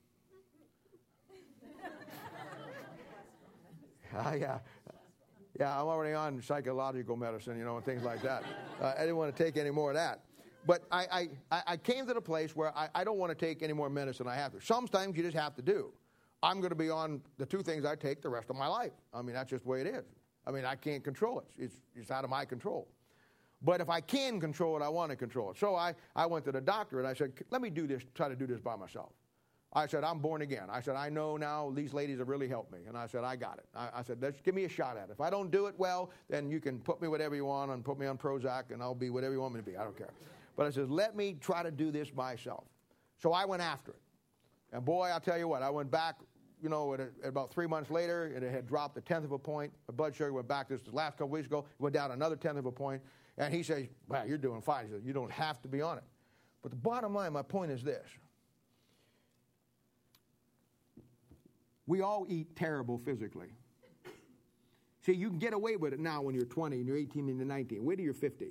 uh, yeah, yeah, I'm already on psychological medicine, you know, and things like that. Uh, I didn't want to take any more of that. But I, I, I came to the place where I, I don't want to take any more medicine than I have to. Sometimes you just have to do. I'm going to be on the two things I take the rest of my life. I mean, that's just the way it is. I mean, I can't control it. It's, it's out of my control. But if I can control it, I want to control it. So I, I went to the doctor, and I said, let me do this, try to do this by myself. I said, I'm born again. I said, I know now these ladies have really helped me. And I said, I got it. I, I said, let's give me a shot at it. If I don't do it well, then you can put me whatever you want and put me on Prozac, and I'll be whatever you want me to be. I don't care. But I said, let me try to do this myself. So I went after it. And boy, I'll tell you what, I went back, you know, at, a, at about three months later, and it had dropped a tenth of a point. My blood sugar went back this the last couple weeks ago. It went down another tenth of a point. And he says, wow, you're doing fine. He says, you don't have to be on it. But the bottom line, my point is this. We all eat terrible physically. See, you can get away with it now when you're twenty and you're eighteen and you're nineteen. Wait till you're fifty.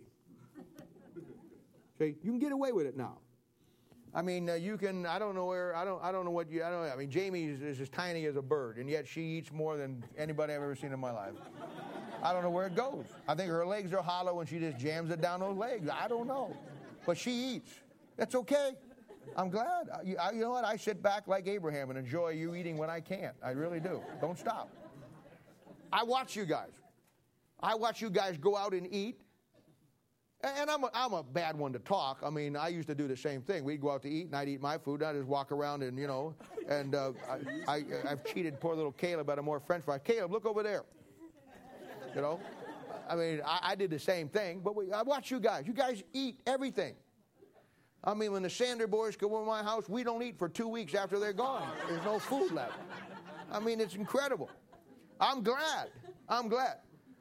See, you can get away with it now. I mean, uh, you can. I don't know where. I don't. I don't know what you. I don't. I mean, Jamie is, is as tiny as a bird, and yet she eats more than anybody I've ever seen in my life. I don't know where it goes. I think her legs are hollow, and she just jams it down those legs. I don't know, but she eats. That's okay. I'm glad. I, I, you know what? I sit back like Abraham and enjoy you eating when I can't. I really do. Don't stop. I watch you guys. I watch you guys go out and eat. And I'm a, I'm a bad one to talk. I mean, I used to do the same thing. We'd go out to eat, and I'd eat my food, and I'd just walk around and, you know, and uh, I, I, I've cheated poor little Caleb out of more French fries. Caleb, look over there. You know? I mean, I, I did the same thing, but we, I watch you guys. You guys eat everything. I mean, when the Sander boys come over my house, we don't eat for two weeks after they're gone. There's no food left. I mean, it's incredible. I'm glad. I'm glad.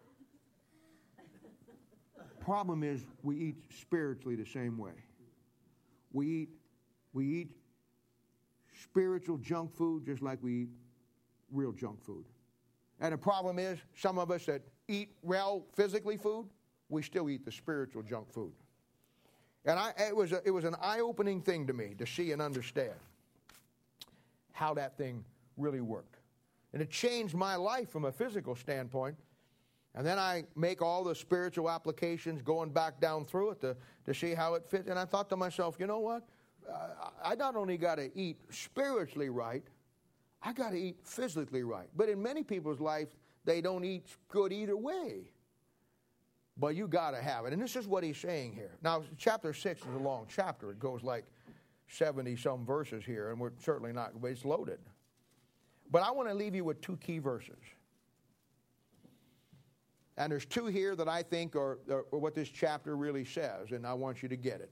Problem is, we eat spiritually the same way. We eat, we eat spiritual junk food just like we eat real junk food. And the problem is, some of us that eat well physically food, we still eat the spiritual junk food. And I, it was a, it was an eye-opening thing to me to see and understand how that thing really worked. And it changed my life from a physical standpoint. And then I make all the spiritual applications going back down through it to, to see how it fits. And I thought to myself, you know what? Uh, I not only got to eat spiritually right, I got to eat physically right. But in many people's life, they don't eat good either way. But you got to have it. And this is what he's saying here. Now, chapter six is a long chapter. It goes like seventy-some verses here, and we're certainly not, but it's loaded. But I want to leave you with two key verses. And there's two here that I think are, are what this chapter really says, and I want you to get it.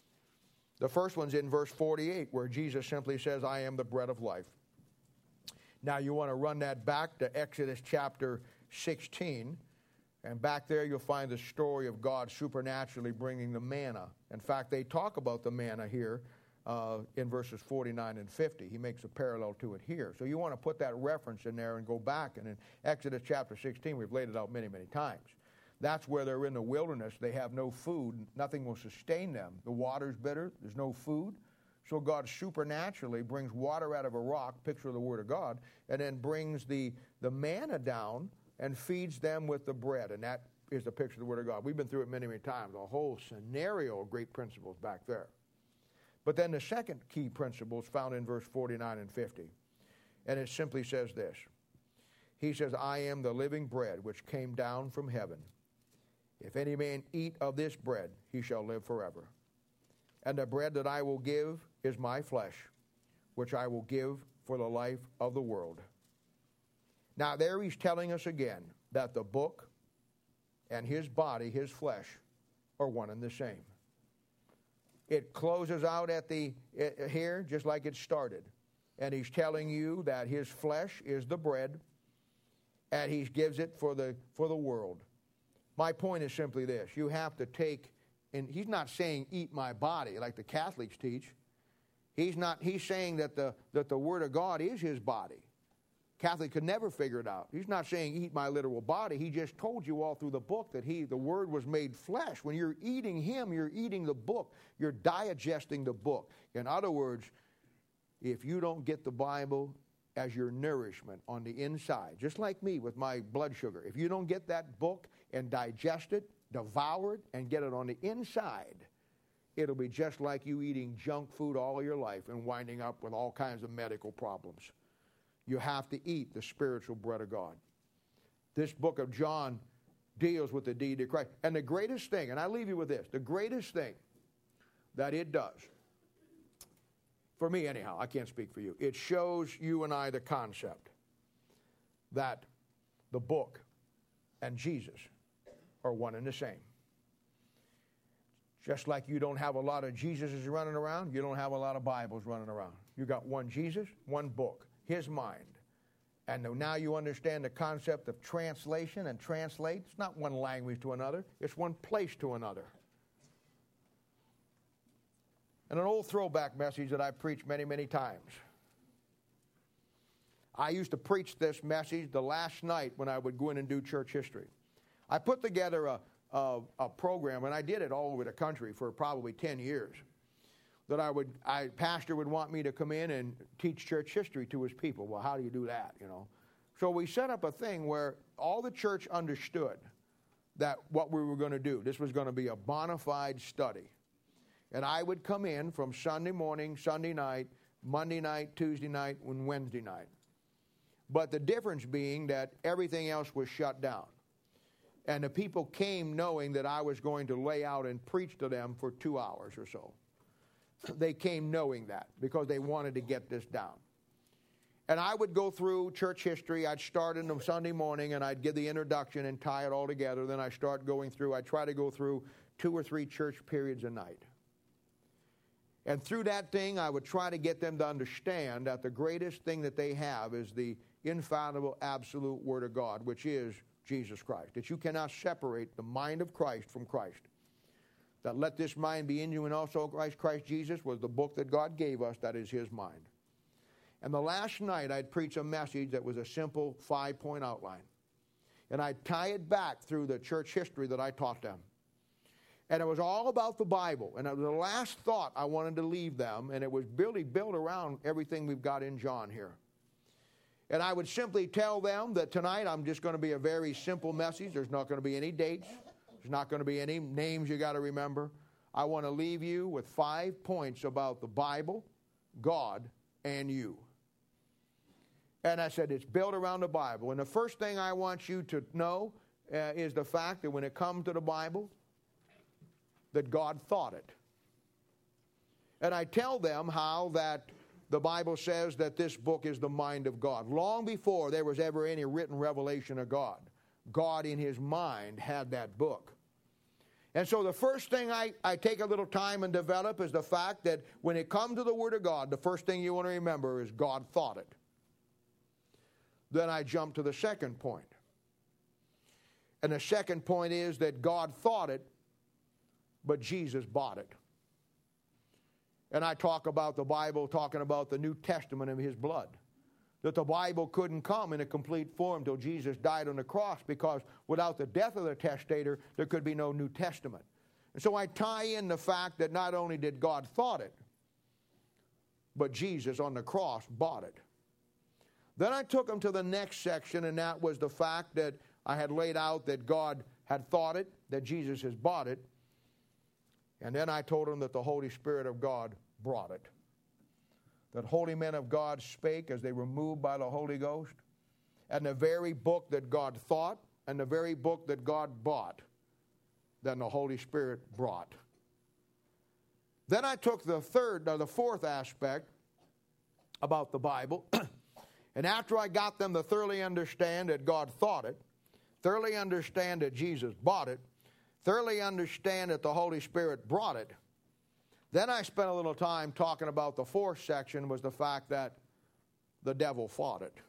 The first one's in verse forty-eight, where Jesus simply says, I am the bread of life. Now you want to run that back to Exodus chapter sixteen, and back there you'll find the story of God supernaturally bringing the manna. In fact, they talk about the manna here uh, in verses forty-nine and fifty. He makes a parallel to it here. So you want to put that reference in there and go back. And in Exodus chapter sixteen, we've laid it out many, many times. That's where they're in the wilderness. They have no food. Nothing will sustain them. The water's bitter. There's no food. So God supernaturally brings water out of a rock, picture of the Word of God, and then brings the, the manna down and feeds them with the bread. And that is the picture of the Word of God. We've been through it many, many times. A whole scenario of great principles back there. But then the second key principle is found in verse forty-nine and fifty. And it simply says this. He says, I am the living bread which came down from heaven. If any man eat of this bread, he shall live forever. And the bread that I will give is my flesh, which I will give for the life of the world. Now there he's telling us again that the book and his body, his flesh, are one and the same. It closes out at the uh, here just like it started. And he's telling you that his flesh is the bread, and he gives it for the for the world. My point is simply this. You have to take, and he's not saying eat my body like the Catholics teach. He's not. He's saying that the that the Word of God is his body. Catholic could never figure it out. He's not saying eat my literal body. He just told you all through the book that he, the Word was made flesh. When you're eating him, you're eating the book. You're digesting the book. In other words, if you don't get the Bible as your nourishment on the inside, just like me with my blood sugar, if you don't get that book and digest it, devour it, and get it on the inside, it'll be just like you eating junk food all your life and winding up with all kinds of medical problems. You have to eat the spiritual bread of God. This book of John deals with the deity of Christ. And the greatest thing, and I leave you with this, the greatest thing that it does, for me anyhow, I can't speak for you, it shows you and I the concept that the book and Jesus are one and the same. Just like you don't have a lot of Jesuses running around, you don't have a lot of Bibles running around. You got one Jesus, one book, his mind. And now you understand the concept of translation and translate. It's not one language to another. It's one place to another. And an old throwback message that I preached many, many times. I used to preach this message the last night when I would go in and do church history. I put together a, a, a program, and I did it all over the country for probably ten years, that I would, I, pastor would want me to come in and teach church history to his people. Well, how do you do that, you know? So we set up a thing where all the church understood that what we were going to do. This was going to be a bona fide study. And I would come in from Sunday morning, Sunday night, Monday night, Tuesday night, and Wednesday night. But the difference being that everything else was shut down. And the people came knowing that I was going to lay out and preach to them for two hours or so. They came knowing that because they wanted to get this down. And I would go through church history. I'd start in the Sunday morning and I'd give the introduction and tie it all together. Then I start going through, I try to go through two or three church periods a night. And through that thing, I would try to get them to understand that the greatest thing that they have is the infallible, absolute Word of God, which is Jesus Christ. That you cannot separate the mind of Christ from Christ. That let this mind be in you and also Christ, Christ Jesus was the book that God gave us that is his mind. And the last night I'd preach a message that was a simple five-point outline. And I'd tie it back through the church history that I taught them. And it was all about the Bible. And it was the last thought I wanted to leave them. And it was really built around everything we've got in John here. And I would simply tell them that tonight I'm just going to be a very simple message. There's not going to be any dates. There's not going to be any names you got to remember. I want to leave you with five points about the Bible, God, and you. And I said it's built around the Bible. And the first thing I want you to know uh, is the fact that when it comes to the Bible, that God thought it. And I tell them how that the Bible says that this book is the mind of God. Long before there was ever any written revelation of God, God in his mind had that book. And so the first thing I, I take a little time and develop is the fact that when it comes to the Word of God, the first thing you want to remember is God thought it. Then I jump to the second point. And the second point is that God thought it, but Jesus bought it. And I talk about the Bible, talking about the New Testament of his blood. That the Bible couldn't come in a complete form till Jesus died on the cross, because without the death of the testator, there could be no New Testament. And so I tie in the fact that not only did God thought it, but Jesus on the cross bought it. Then I took him to the next section, and that was the fact that I had laid out that God had thought it, that Jesus has bought it. And then I told him that the Holy Spirit of God brought it. That holy men of God spake as they were moved by the Holy Ghost. And the very book that God thought and the very book that God bought, then the Holy Spirit brought. Then I took the third, or the fourth aspect about the Bible. And after I got them to thoroughly understand that God thought it, thoroughly understand that Jesus bought it, thoroughly understand that the Holy Spirit brought it, then I spent a little time talking about the fourth section, was the fact that the devil fought it.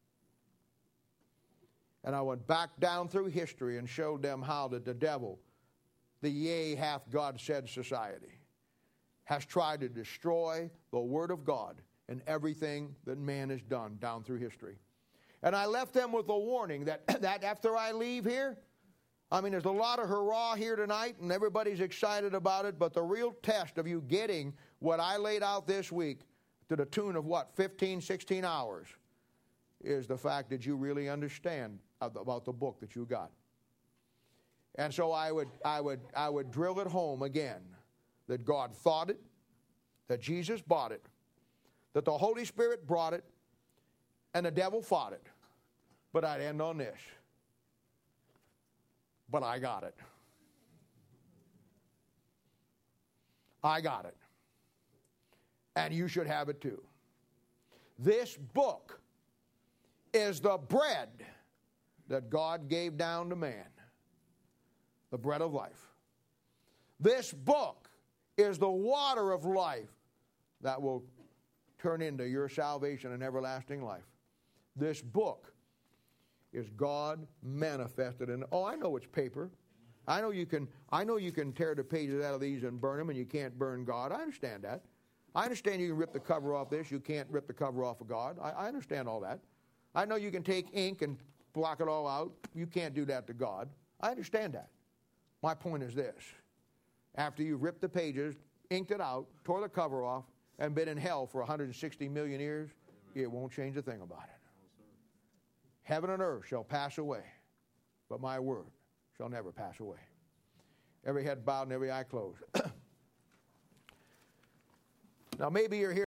And I went back down through history and showed them how that the devil, the yea hath God said society, has tried to destroy the Word of God and everything that man has done down through history. And I left them with a warning that, that after I leave here, I mean, there's a lot of hurrah here tonight, and everybody's excited about it, but the real test of you getting what I laid out this week to the tune of, what, fifteen, sixteen hours, is the fact that you really understand about the book that you got. And so I would, I would, I would drill it home again, that God thought it, that Jesus bought it, that the Holy Spirit brought it, and the devil fought it. But I'd end on this. But I got it. I got it. And you should have it too. This book is the bread that God gave down to man. The bread of life. This book is the water of life that will turn into your salvation and everlasting life. This book is God manifested in. Oh, I know it's paper. I know you can. I know you can tear the pages out of these and burn them, and you can't burn God. I understand that. I understand you can rip the cover off this. You can't rip the cover off of God. I, I understand all that. I know you can take ink and block it all out. You can't do that to God. I understand that. My point is this: after you rip the pages, inked it out, tore the cover off, and been in hell for one hundred sixty million years, it won't change a thing about it. Heaven and earth shall pass away, but my word shall never pass away. Every head bowed and every eye closed. Now maybe you're here